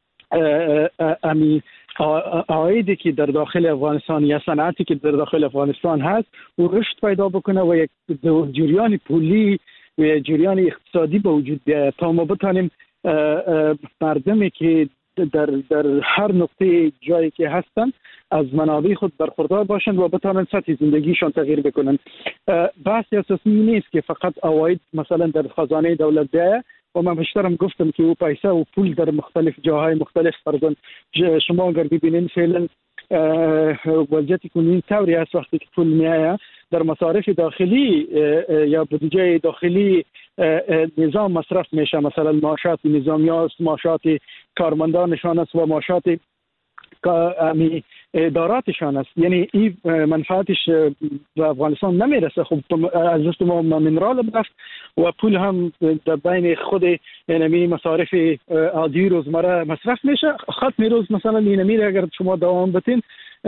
امی عایدی که در داخل افغانستان یا صنعتی که در داخل افغانستان هست و رشد پیدا بکنه و یک جریان پولی و جریان اقتصادی به وجود بیاید تا ما بتانیم مردمی که در در هر نقطه جایی که هستن از منابع خود برخوردار باشند و بتانند سطح زندگیشان تغییر بکنند. بحث اساسی نیست که فقط عواید مثلا در خزانه دولت بیاید و من بیشترم گفتم که او پیسه و پول در مختلف جاهای مختلف فرضاً شما اگر ببینید فعلا وضعیت کنونی طوری است وقتی که پول میآید در مصارف داخلی یا بودجه داخلی نظام مصرف میشه، مثلا معاشات نظامیان است، معاشات کارمندانشان است و معاشات اداراتشان است. یعنی این منفعتش به افغانستان نمیرسه. خب از دست ما منرال رفت و پول هم در بین خود اینمی مصارف عادی روزمره مصرف میشه. ختم روز مثلا اینمی اگر شما دوام بتین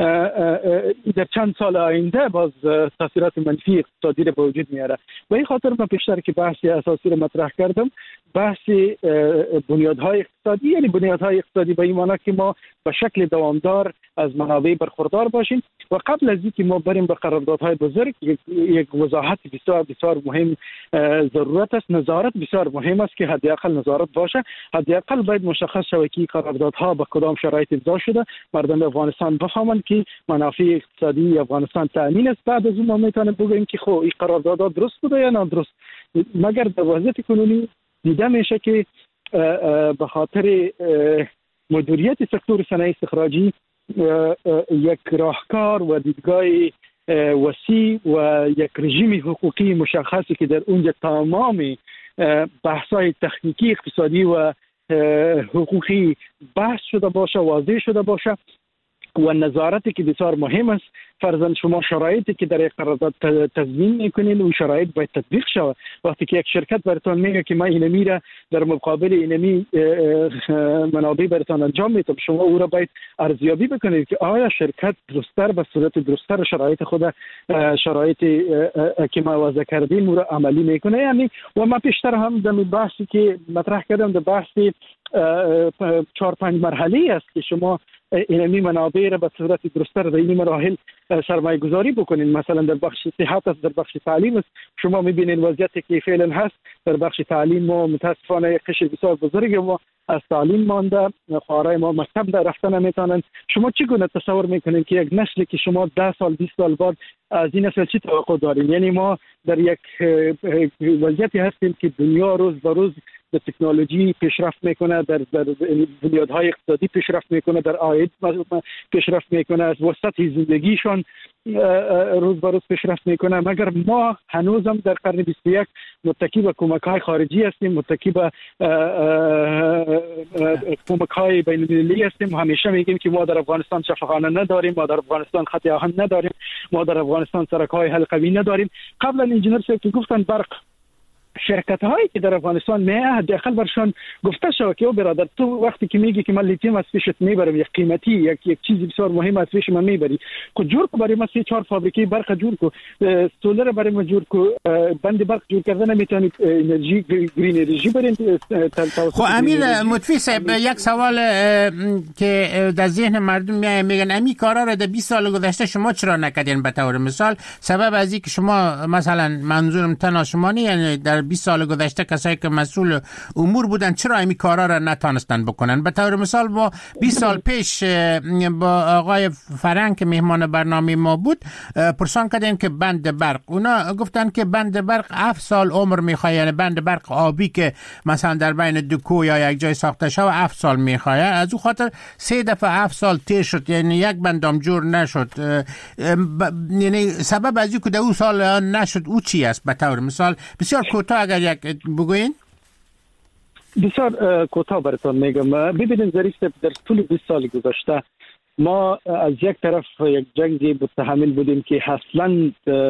در چند سال آینده باز تاثیرات منفی اقتصادی رو به وجود میاره. و این خاطر من پیشتر که بحث اساسی رو مطرح کردم، بحث بنیادهای اقتصادی، یعنی بنیادهای اقتصادی به این معنی که ما به شکل دوامدار از منابع برخوردار باشیم و قبل از اینکه ما بریم به قراردادهای بزرگ یک وضاحت بسیار بسیار مهم ضرورت است. نظارت بسیار مهم است که حداقل نظارت باشه. حداقل باید مشخص شود که قراردادها به کدام شرایط امضا شده، مردم افغانستان بفهمند که منافع اقتصادی افغانستان تامین است. بعد از اون ما میتونیم بگیم که خب این قراردادها درست بوده یا نادرست. مگر در وضعیت کنونی دیده میشه که به خاطر مدیریت سکتور صنایع استخراجی یک راهکار و دیدگاه وسیع و یک رژیم حقوقی مشخصی که در اونجا تمام بحث‌های تکنیکی اقتصادی و حقوقی بحث شده باشه، واضح شده باشه و نظارتی که بسیار مهم است. فرضاً شما شرایطی که در یک قرارداد تضمین میکنین و شرایط باید تطبیق شود. وقتی که یک شرکت براتون میگه که ما اینمی را در مقابل اینمی منابع براتون انجام میدم، شما او را باید ارزیابی بکنید که آیا شرکت درست‌تر به صورت درست‌تر شرایط خود شرایط که ما وضع کردیم او را عملی میکنه. یعنی و ما پیشتر هم در بحثی که مطرح کردم در بحثی چهار پنج مرحله است که شما اینمی منابع را به صورت درست‌تر در این مراحل سرمایه گذاری بکنین. مثلا در بخش صحت است، در بخش تعلیم است. شما میبینین وضعیتی که فعلا هست در بخش تعلیم ما متاسفانه یک قشر بسیار بزرگی ما از تعلیم مانده، خواهرای ما مکتب در رفتن نمیتونن. شما چگونه تصور میکنین که یک نسلی که شما ده سال بیست سال بعد از این نسل چی توقع دارین؟ یعنی ما در یک وضعیتی هستیم که دنیا روز به روز در تکنولوژی پیشرفت میکنه، در در بنیادهای اقتصادی پیشرفت میکنه، در عاید پیشرفت میکنه، از وسط زندگیشان روز به روز پیشرفت میکنه. مگر ما هنوزم در قرن بیست و یک متکی به کمک‌های خارجی هستیم، متکی به کمک‌های بین‌المللی هستیم. همیشه میگیم که ما در افغانستان شفاخانه نداریم، ما در افغانستان خط آهن نداریم، ما در افغانستان سرک‌های حلقوی نداریم. قبلا انجینر صاحب که گفتن برق شرکت هایی که در افغانستان میه حداقل برشان گفته شود که او برادر تو وقتی که میگی که من لیتیم از پیشت میبرم یک قیمتی یک یک چیزی بسیار مهم از پیش من میبری کو جور کو برای ما سه چهار فابریکه برق جور کو سولر برای ما جور کو بند برق جور کردن میتونید انرژی گرین انرژی برین. خب امیر مطفی صاحب یک سوال که در ذهن مردم میاد میگن امی کارا رو در بیست سال گذشته شما چرا نکردین؟ به طور مثال سبب از اینکه شما مثلا منظورم تنها شما نه، یعنی در بیست سال گذشته کسایی که مسئول امور بودن چرا این کارا را نتونستن بکنن؟ به طور مثال ما بیست سال پیش با آقای فرنگ که مهمان برنامه ما بود پرسان کردیم که بند برق، اونا گفتن که بند برق هفت سال عمر میخواد، یعنی بند برق آبی که مثلا در بین دو کو یا یک جای ساخته شده هفت سال میخواد. از اون خاطر سه دفعه هفت سال تیر شد، یعنی یک بندام جور نشد. یعنی سبب از اینکه در اون سال نشد او چی است؟ به طور مثال بسیار کوتاه اگر یک بگوین. بسیار کوتاه براتون میگم. ببینید ظریف در طول بیست سال گذشته ما از یک طرف یک جنگی متحمل بودیم که اصلا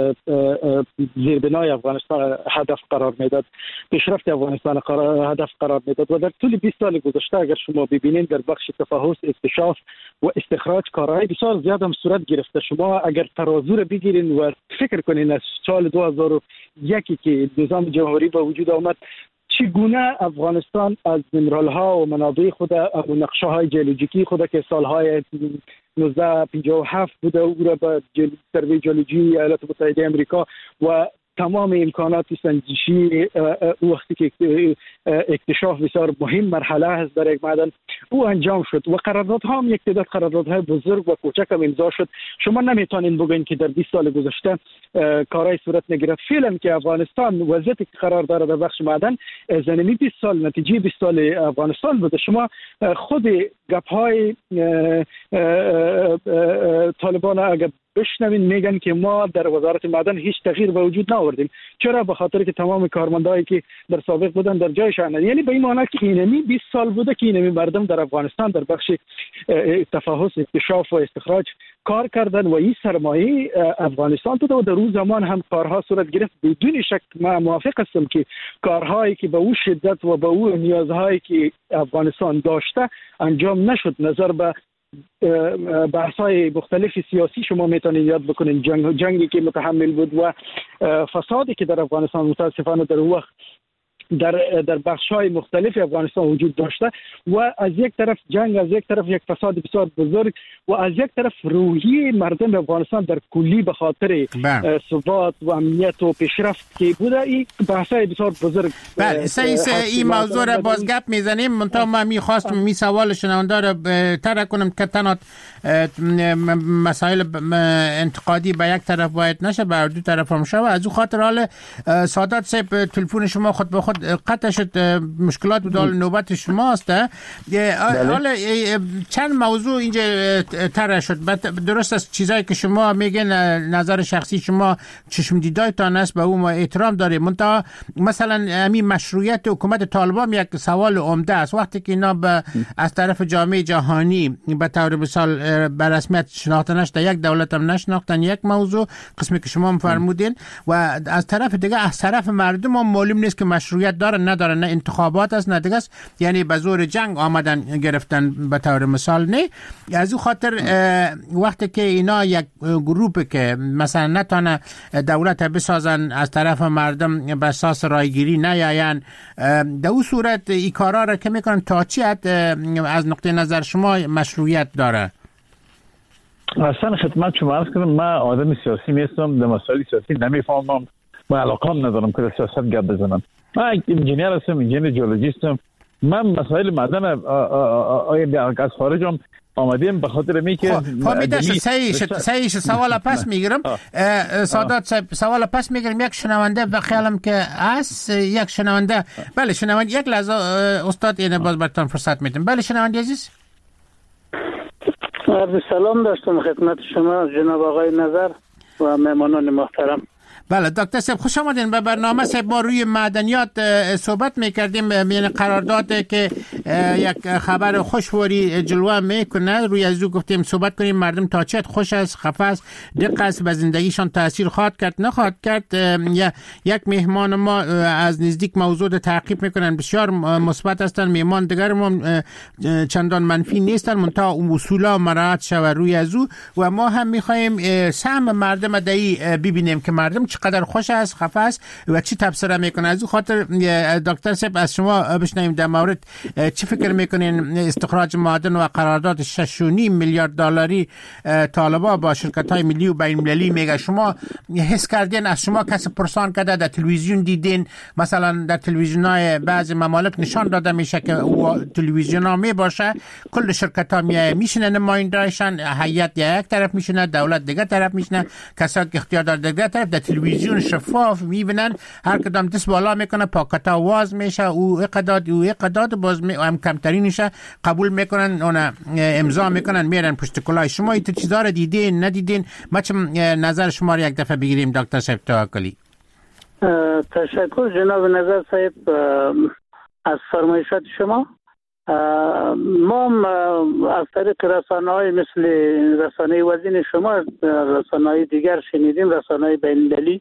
زیربنای افغانستان هدف قرار میداد، پیشرفت افغانستان هدف قرار میداد و در طول بیست سال گذشته اگر شما ببینید در بخش تفحص، اکتشاف و استخراج کارهای بسیار زیاد هم صورت گرفته. شما اگر ترازو رو بگیرین و فکر کنین از سال دو هزار و یک که نظام جمهوری به وجود آمد چگونه افغانستان از منرال ها و منابع خود و نقشه های جیولوژیکی خود که سالهای نوزده پنجاه و هفت بوده او را به سروی جیولوژی ایالات متحده امریکا و تمام امکانات سنجشی وقتی که اکتشاف بسیار مهم مرحله هست در یک معدن او انجام شد و قراردادها هم یک تعداد قراردادهای بزرگ و کوچک هم امضا شد. شما نمیتونین بگین که در بیست سال گذشته کارهای صورت نگرفت. فعلا که افغانستان وضعیتی که قرار داره در بخش معدن زمینی بیست سال نتیجه بیست سال افغانستان بوده. شما خود گپ های طالبان اگر بشنوین میگن که ما در وزارت معدن هیچ تغییر به وجود نآوردیم. چرا؟ به خاطر که تمام کارمندایی که در سابق بودن در جایشان، یعنی به این معنی که اینمی بیست سال بوده که اینمی مردم در افغانستان در بخش تفحص، اکتشاف و استخراج کار کردن و این سرمایه افغانستان تو در اون زمان هم کارها صورت گرفت. بدون شک ما موافق هستم که کارهایی که به اون شدت و به اون نیازهایی که افغانستان داشته انجام نشد. نظر به بحث‌های مختلف سیاسی شما میتونید یاد بکنین، جنگ جنگی که متحمل بود و فسادی که در افغانستان متاسفانه در وقت در در بخش‌های مختلف افغانستان وجود داشته و از یک طرف جنگ، از یک طرف یک فساد بسیار بزرگ و از یک طرف روحیه مردم افغانستان در کلی به خاطر ثبات و امنیت و پیشرفت که بوده. این بحث‌های بسیار بزرگ. بله سعی این موضوع را باز گپ میزنیم. منتها من می‌خواستم می سوال شنونده را طرح کنم که تنها مسائل انتقادی به یک طرف باید نشه، بر دو طرف هم شه. از اون خاطر حال سادات صاحب تلفن شما خود به خود قطع شد، مشکلات بود، حال نوبت شماست. حالا چند موضوع اینجا طرح شد. درست است چیزایی که شما میگن نظر شخصی شما چشم دیدایتان است، به اون ما احترام داریم. منتها مثلا همین مشروعیت حکومت طالبان یک سوال عمده است. وقتی که اینا به از طرف جامعه جهانی به طور مثال به رسمیت شناخته نشده، یک دولت هم نشناختن، یک موضوع قسمی که شما فرمودین، و از طرف دیگه از طرف مردم هم معلوم نیست که مشروعیت دارن ندارن، نه انتخابات است نه دیگه است، یعنی به زور جنگ آمدن گرفتن به طور مثال. نه از اون خاطر وقتی که اینا یک گروه که مثلا نتونه دولت بسازن از طرف مردم به اساس رایگیری نیاین، در اون صورت این کارا را که میکنن تا چی حد از نقطه نظر شما مشروعیت داره؟ اصلا خدمت شما عرض کنم، من آدم سیاسی نیستم، در مسائل سیاسی نمیفهمم و علاقه ندارم که در سیاست گپ بزنم. من انجینیر هستم، انجینیر جیولوژیستم. من مسائل معدن از خارجم آمدیم به خاطر می که فهمیدش. صحیح سوال پس میگیرم. سادات صاحب سوال پس میگیرم. یک شنونده و خیالم که از یک شنونده. بله شنونده، یک لحظه استاد اینه باز براتون فرصت میدم. بله شنونده عزیز. عرض سلام داشتم خدمت شما جناب آقای نظر و مهمانان محترم. بله دکتر صاحب خوش آمدین به برنامه. صاحب ما روی معدنیات صحبت میکردیم، یعنی قرارداد که یک خبر خوشواری جلوه میکنه، روی از او گفتیم صحبت کنیم مردم تا چقدر خوش است، خفه است، دق است، به زندگیشان تاثیر خواهد کرد نخواهد کرد. یک مهمان ما از نزدیک موضوع تعقیب میکنن، بسیار مثبت هستن، مهمان دیگر ما چندان منفی نیستن، منتها اصولا مراعات شود روی از او و ما هم میخوایم سهم مردم دایی ببینیم که مردم چقدر خوش است، خفه است و چی تبصره میکنه. از اون خاطر دکتر صاحب از شما بشنویم در مورد چی فکر میکنین استخراج معدن و قرارداد شش و نیم میلیارد دلاری طالبان با شرکت های ملی و بین المللی میگه. شما حس کردین، از شما کسی پرسان کرده، در تلویزیون دیدین؟ مثلا در تلویزیون های بعضی ممالک نشان داده میشه که تلویزیون ها می باشه کل شرکت ها می میشنه نمایندهشان، هیئت یک طرف میشنه، دولت دیگه طرف میشنه، کسایی که اختیار داره دیگه طرف، در تلویزیون شفاف میبینن، هر کدام دست بالا میکنه، پاکتا واز میشه، او اقداد او اقداد باز می هم کمترینشه قبول میکنن، اون امضا میکنن، میرن پشت کلاه. شما این چیزا رو دیدین ندیدین؟ ما چه نظر شما رو یک دفعه بگیریم دکتر صاحب توکلی. تشکر جناب نظر صاحب از فرمایشات شما. ما از طریق رسانه‌های مثل رسانه وزین شما، رسانه‌های دیگر شنیدیم، رسانه‌های بین‌المللی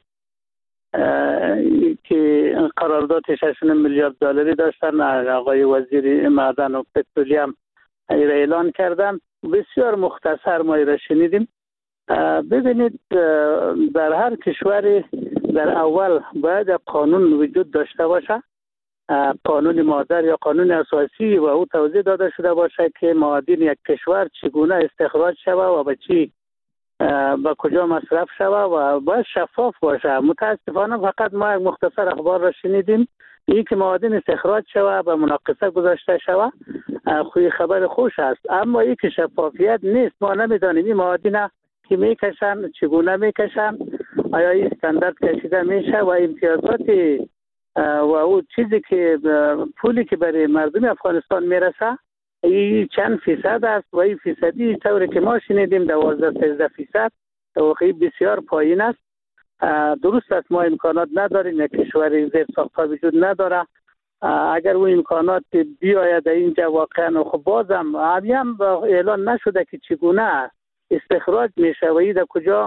که قرارداد شش و نیم میلیارد دلاری داشتن، آقای وزیر معدن و پترولیوم اعلان کردن. بسیار مختصر ما را شنیدیم. ببینید در هر کشوری در اول باید قانون وجود داشته باشه، قانون مادر یا قانون اساسی، و او توضیح داده شده باشه که معادن یک کشور چگونه استخراج شود و به چی به کجا مصرف شود و باید شفاف باشه. متاسفانه فقط ما یک مختصر اخبار را شنیدیم، این که معادن استخراج شود و مناقصه گذاشته شود، خوی خبر خوش است، اما این که شفافیت نیست. ما نمیدانیم این معادن که میکشن چگونه میکشن، آیا این استاندارد کشیده میشه و امتیازات و او چیزی که پولی که برای مردم افغانستان میرسه این چند فیصد است و این فیصدی طوری که ما شنیدیم دوازده سیزده فیصد توقعی بسیار پایین است. درست است ما امکانات نداریم، یک کشور زیر ساختها وجود نداره. اگر اون امکانات بیاید اینجا واقعا خب بازم هم اعلان نشده که چگونه استخراج میشه و این در کجا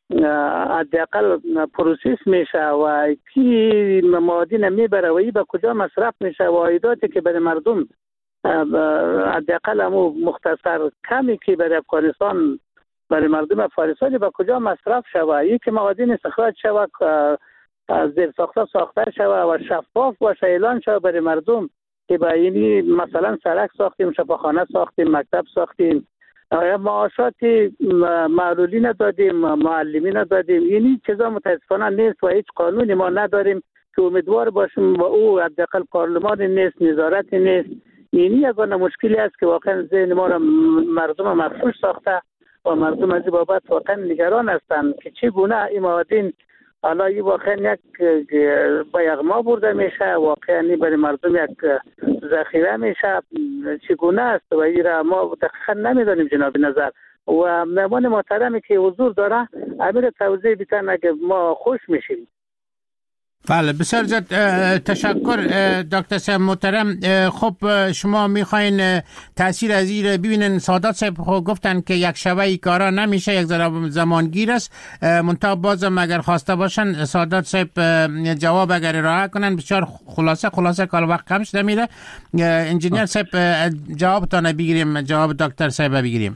حداقل پروسس میشه و کی معادن میبره و این به کجا مصرف میشه و عایداتی که برای مردم حداقل همو مختصر کمی که برای افغانستان برای مردم افغانستان به کجا مصرف شود، یکی معادن استخراج شود از زیر ساخته ساخته شود و شفاف باشه، اعلان شود برای مردم که با اینی مثلا سرک ساختیم، شفاخانه ساختیم، مکتب ساختیم، معاشات معلولین دادیم، معلمین دادیم. اینی چیزا متاسفانه نیست و هیچ قانونی ما نداریم که امیدوار باشیم و او حداقل پارلمان نیست، نظارت نیست. اینی یگانه مشکلی است که واقعا ذهن ما را مردم مفروش ساخته و مردم از این بابت واقعا نگران هستند که چگونه این معادن حالا این واقعا یک با یغما برده میشه، واقعا برای مردم یک ذخیره میشه، چگونه است و این را ما دقیقا نمیدانیم جناب نظر. و مهمان محترمی که حضور داره امیر توضیح بیتن اگه ما خوش میشیم. بله بسیار زیاد تشکر دکتر صاحب محترم. خب شما میخواین تاثیر از این ببینین. سادات صاحب خب گفتن که یک شبه کارا نمیشه، یک زمانگیر است. منتها بازم اگر خواسته باشن سادات صاحب جواب اگر ارائه کنن بسیار خلاصه خلاصه کار وقت کم شده میره. انجینیر صاحب جوابتان بگیریم، جواب دکتر صاحب بگیریم.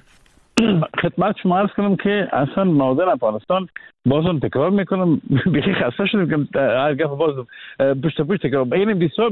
خدمت شما عرض کنم که اصلا معادن افغانستان بازم تکرار میکنم بیخی خسته شدیم که هر گفت باز پشت پشت تکرار. این بسیار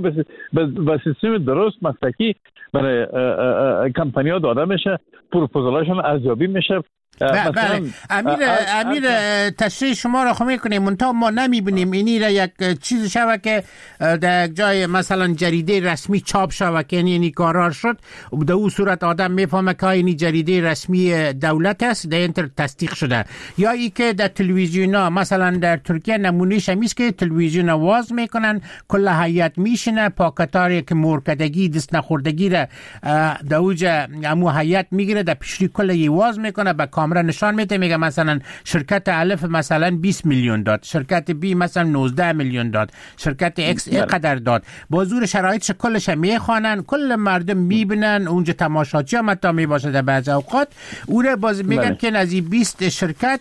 به سیستم درست مسلکی برای کمپانی ها داده میشه، پروپوزالاشون ارزیابی میشه. بله امیر امیر تشریح شما را خو میکنیم، منتها ما نمیبینیم اینی را یک چیز شوه که در یک جای مثلا جریده رسمی چاپ شوه که اینی قرار شد و در اون صورت آدم میفهمه که اینی جریده رسمی دولت است، در این تصدیق شده. یا ای که در تلویزیون ها مثلا در ترکیه نمونهش همیست که تلویزیون واز میکنن، کل هیئت میشینه، پاکتاری که مرکدگی دست نخوردگی را در اوجه امو هیئت میگیره، در پیشری کل ی واز میکنه، به کامرا نشان میده، میگه مثلا شرکت الف مثلا بیست میلیون داد، شرکت بی مثلا نوزده میلیون داد، شرکت ایکس اینقدر داد. با زور شرایطش کلش میخوانن، کل مردم میبینن، اونجا تماشاچی هم حتی میباشه در بعض اوقات. اوره باز میگن که از این بیست شرکت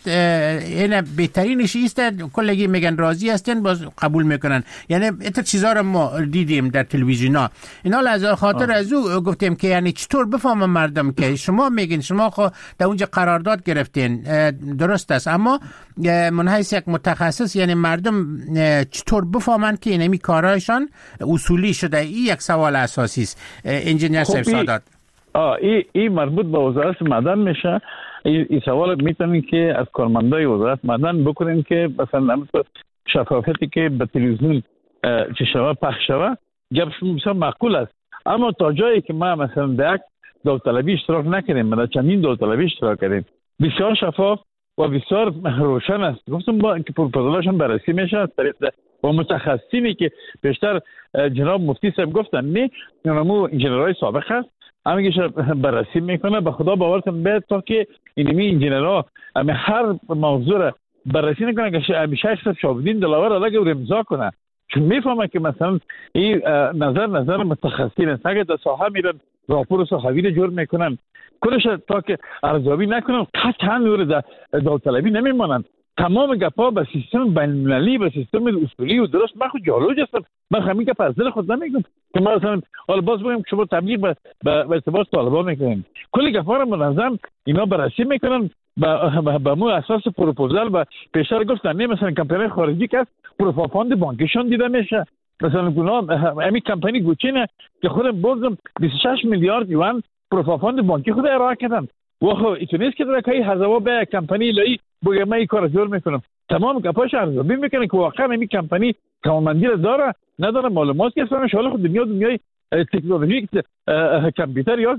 این بهترینش است، کلگی میگن راضی هستن، باز قبول میکنن. یعنی این چیزا رو ما دیدیم در تلویزیونا. اینا از خاطر از او گفتیم که یعنی چطور بفهمن مردم که شما میگین شما خو در اونجا قرارداد گرفتین، درست است، اما من حیث یک متخصص یعنی مردم چطور بفهمن که اینمی کارایشان اصولی شده؟ این یک سوال اساسی است. انجینیر صاحب سادات. آه این ای مربوط به وزارت معدن میشه. این سوال میتونین که از کارمندای وزارت معدن بکنین که مثلا شفافیتی که به تلویزیون چه شوه پخش شوه گپشون بسیار معقول است. اما تا جایی که ما مثلا در یک داوطلبی اشتراک نکردیم، ما در چندین داوطلبی اشتراک کردیم، بسیار شفاف و بسیار روشن است. گفتم با اینکه پروپوزالاشون بررسی میشه از طریق با متخصصینی که بیشتر جناب مفتی صاحب گفتن نه نمو انجینرهای سابق هست، همینش بررسی میکنه. به خدا باورتون بیاد تا که اینمی انجینرها همه هر موضوع را بررسی نکنه که همیشه شخص شاهدین دلاور علاقه و امضا کنه، چون میفهمه که مثلا این نظر نظر متخصصین است. اگه در ساحه میرن راپور صحوی رو جور میکنن، کلش تا که ارزیابی نکنن قطعا نور در داوطلبی نمیمانند. تمام گپا به سیستم بین‌المللی، به سیستم اصولی و درست. من خود جالوج هستم، من همین گپ از دل خود نمیگم که ما مثلا حالا باز بگم شما تبلیغ به به ارتباط طالبان میکنین. کل گپا رو منظم اینا بررسی میکنن با با مو اساس پروپوزال و پیشتر گفتن نه مثلا کمپانی خارجی که پروفاند بانکشون دیده میشه. مثلا گناه امی کمپانی گوچینه که خود بازم بیست و شش میلیارد یوان پروفاند بانکی خود ارائه کردن. واخه ایتونیست که در که هزار به کمپانی لای بگه من این کار جور میکنم، تمام گپاش ارزیابی میکنه که واقعا این کمپانی کارمندی داره نداره، معلومات که اصلا شغل خود دنیا دنیای تکنولوژی کامپیوتر یا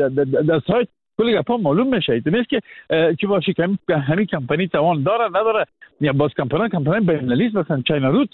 در سایت کلی گپا معلوم میشه. ایتونیست که چی باشه که همین کمپانی توان داره نداره، یا باز کمپانی کمپانی بین‌المللی مثلا چاینا رود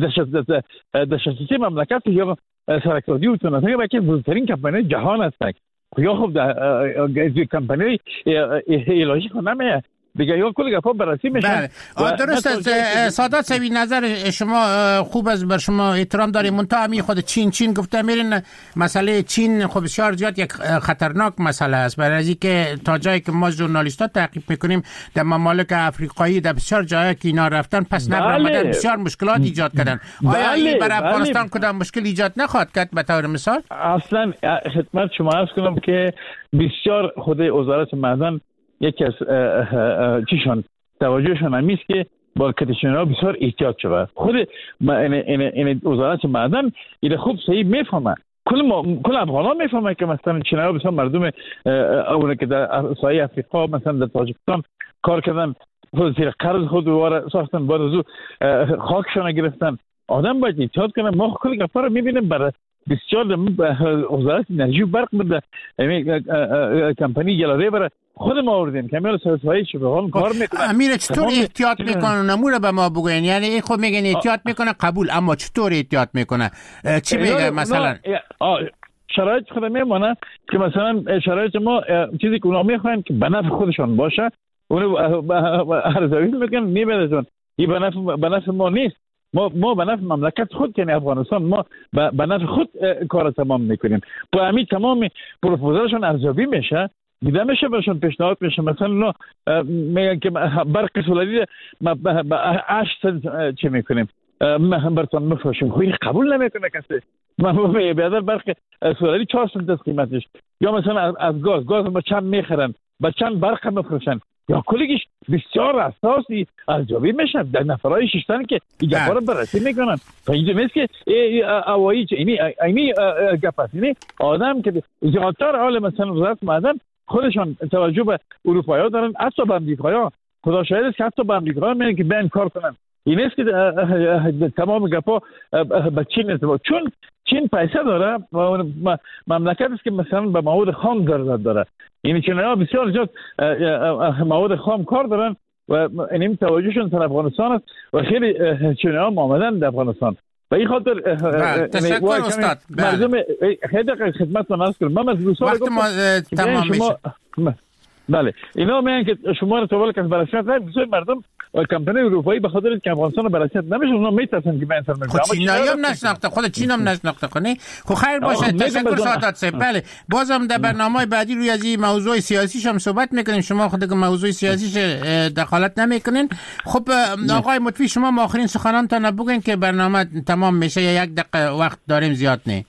در شخصی مملکت یا سرکردی و تونسته که بزرگترین کمپانی جهان هستند. یا خب در کمپانی الهی خود نمیه دیگه یا کل گپا بررسی میشن. بله درست است. سادات صاحب نظر شما خوب است، بر شما احترام داریم. منتها می خود چین چین گفته میرین مسئله چین خب بسیار زیاد یک خطرناک مسئله است، برای اینکه تا جایی که ما ژورنالیست‌ها تعقیب میکنیم در ممالک افریقایی در بسیار جاها که اینا رفتن پس نبر آمدن بسیار مشکلات ایجاد کردن. آیا این برای افغانستان کدام مشکل ایجاد نخواهد کرد به طور مثال؟ اصلا خدمت شما عرض کنم که بسیار خود وزارت معدن یکی از چیشان توجهشان همیست که با کتشنها بسیار احتیاط شود. خود این این این وزارت معدن این خوب صحیح میفهمه، کل ما کل افغانان میفهمه که مثلا چینای‌ها بسیار مردم اون که در سایه افریقا مثلا در تاجیکستان کار کردن، زیر قرض خود دوباره ساختن، بعد از او خاکشان گرفتن. آدم باید احتیاط کنه. ما کل گپا رو میبینیم برای بسیار وزارت انرژی برق بده کمپانی گلاره برای خود ما آوردیم که میال سرسایی شو به حال کار میکنه. امیر چطور احتیاط میکنه نمونه به ما بگوین؟ یعنی این خود میگن احتیاط میکنه قبول، اما چطور احتیاط میکنه؟ چی میگه مثلا؟ شرایط خود میمونه که مثلا شرایط ما چیزی که اونا میخواین که به نفع خودشان باشه اونو ارزیابی میکنن میبرن. این به نفع به نفع ما نیست. ما ما به نفع مملکت خود یعنی افغانستان ما به نفع خود کار تمام میکنیم. با همین تمام پروپوزالشون ارزیابی میشه، دیده میشه برشون پیشنهاد میشه. مثلا اونا میگن که برق سولری با هشت سنت چی میکنیم براتون مفروشیم، خب قبول نمیکنه کسی. ما میگه بیادر برق سولری چهار سنت است قیمتش. یا مثلا از گاز گاز ما چند میخرن با چند برق مفروشن، یا کلیگش بسیار اساسی ارزیابی میشه در نفرای ششتن که این گپا رو بررسی میکنن. تا اینجا نیست که اوایی اینی اینی گپ است. اینی آدم که زیادتر حال مثلا وزارت معدن خودشان توجه به اروپایی‌ها دارن، حتی به امریکایی‌ها. خدا شاهد است که حتی به امریکایی‌ها میگن که بین کار کنن. این است که تمام گپا به چین ارتباط، چون چین پیسه داره و مملکت است که مثلا به مواد خام ضرورت داره. این چینی‌ها بسیار زیاد مواد خام کار دارن و این توجهشون در افغانستان است و خیلی چینی‌ها آمدن در افغانستان. به این خاطر تشکر استاد. مردم خیلی خدمتتون عرض کنم. من از دوستان وقت ما تمام میشه. بله اینا میگن که شما رو طوال که بررسیت نمیشه. مردم کمپانی اروپایی به خاطر اینکه افغانستان رو بررسیت نمیشه اونا میترسن که بنتر میشه. خود چینایی هم نشناخته، خود چین هم نشناخته کنه. خب خیر باشه. تشکر سادات صاحب. بله بازم در برنامه بعدی روی از این موضوع سیاسیش هم صحبت میکنیم. شما خود که موضوع سیاسیش دخالت نمیکنین. خب آقای مطفی شما آخرین سخنانتون بگین که برنامه تمام میشه یا یک دقیقه وقت داریم زیاد نه.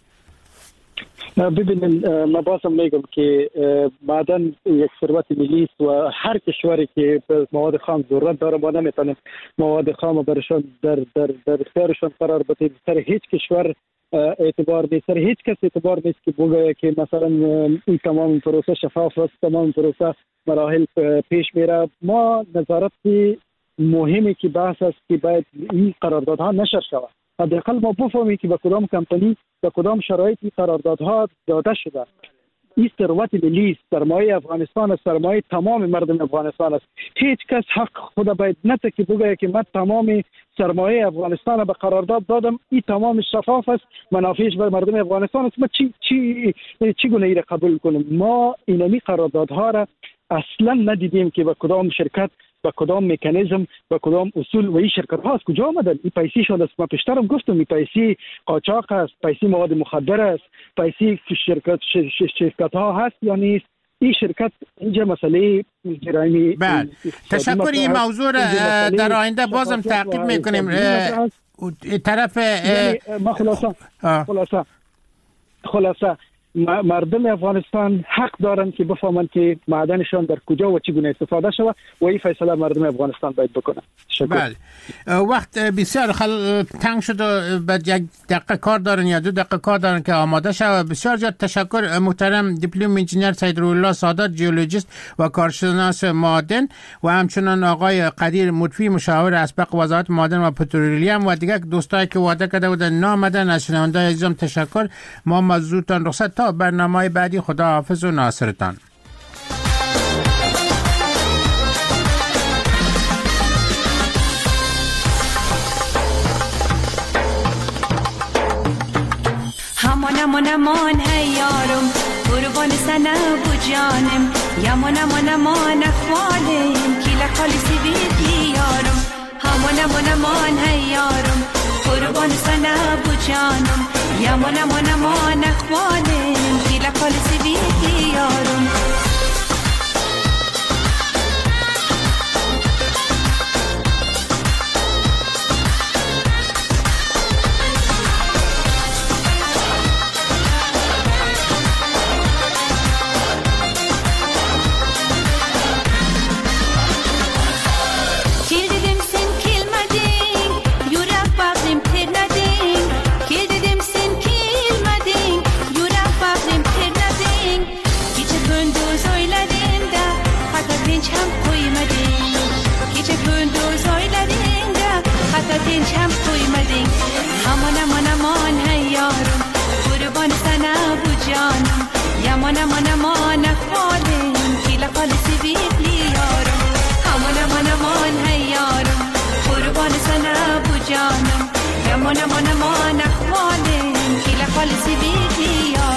ببینید من بازم میگم که معدن یک ثروت ملی است و هر کشوری که مواد خام ضرورت داره ما نمیتونیم مواد خام برشان در در در اختیارشان قرار بدیم. سر هیچ کشور اعتبار نیست، سر هیچ کس اعتبار نیست که بگه که مثلا این تمام پروسه شفاف است، تمام پروسه مراحل پیش میره. ما نظارت مهمی که بحث است که باید این قراردادها نشر شود. حداقل ما بفهمیم که به کدام کمپانی به کدام شرایطی قراردادها داده شده. این ثروت ملی است، سرمایه افغانستان است، سرمایه تمام مردم افغانستان است. هیچ کس حق خود باید نته که بگه که من تمام سرمایه افغانستان به قرارداد دادم، این تمام شفاف است، منافعش بر مردم افغانستان است. ما چی چی چی گونه ای را قبول کنیم؟ ما اینمی قراردادها را اصلا ندیدیم که به کدام شرکت با کدام مکانیزم با کدام اصول و این شرکت ها از کجا آمدن. این پیسی شده است. ما پیشترم گفتم این پیسی قاچاق است، پیسی مواد مخدر است، پیسی شرکت شرکت ها هست یا نیست. این شرکت اینجا مسئله جرایمی. بله تشکر. این موضوع را در آینده بازم تعقیب میکنیم. طرف ما خلاصه خلاصه خلاصه مردم افغانستان حق دارند که بفهمند که معدنشان در کجا و چگونه استفاده شود و این فیصله مردم افغانستان باید بکنند. بله وقت بسیار خل... تنگ شد و بعد یک دقیقه کار دارن یا دو دقیقه کار دارن که آماده شود. بسیار زیاد تشکر محترم دیپلم انجینیر سید روح‌الله سادات ژئولوژیست و کارشناس معدن و همچنان آقای قدیر مطفی مشاور اسبق وزارت معدن و پترولیوم و دیگر دوستایی که وعده کرده بودن نامدن. از شنوندگان عزیزم تشکر. ما مزودتان رخصت تا برنامه بعدی. خدا حافظ و ناصرتان. همان همان همان هی یارم قربان سنه بو جانم یمان امان امان اخوالم کیلا خالصی بیدی یارم همان امان امان هیارم قربان سنه بو جانم یمان امان امان اخوالم کیلا خالصی بیدی یارم دینچم قیمدین همان امان امان هیارم قربان سنه بو جانم یمان امان امان اخوالم کیلا خالصی بیدی یارم همان امان امان هیارم قربان سنه بو جانم یمان امان امان اخوالم کیلا خالصی بیدی یارم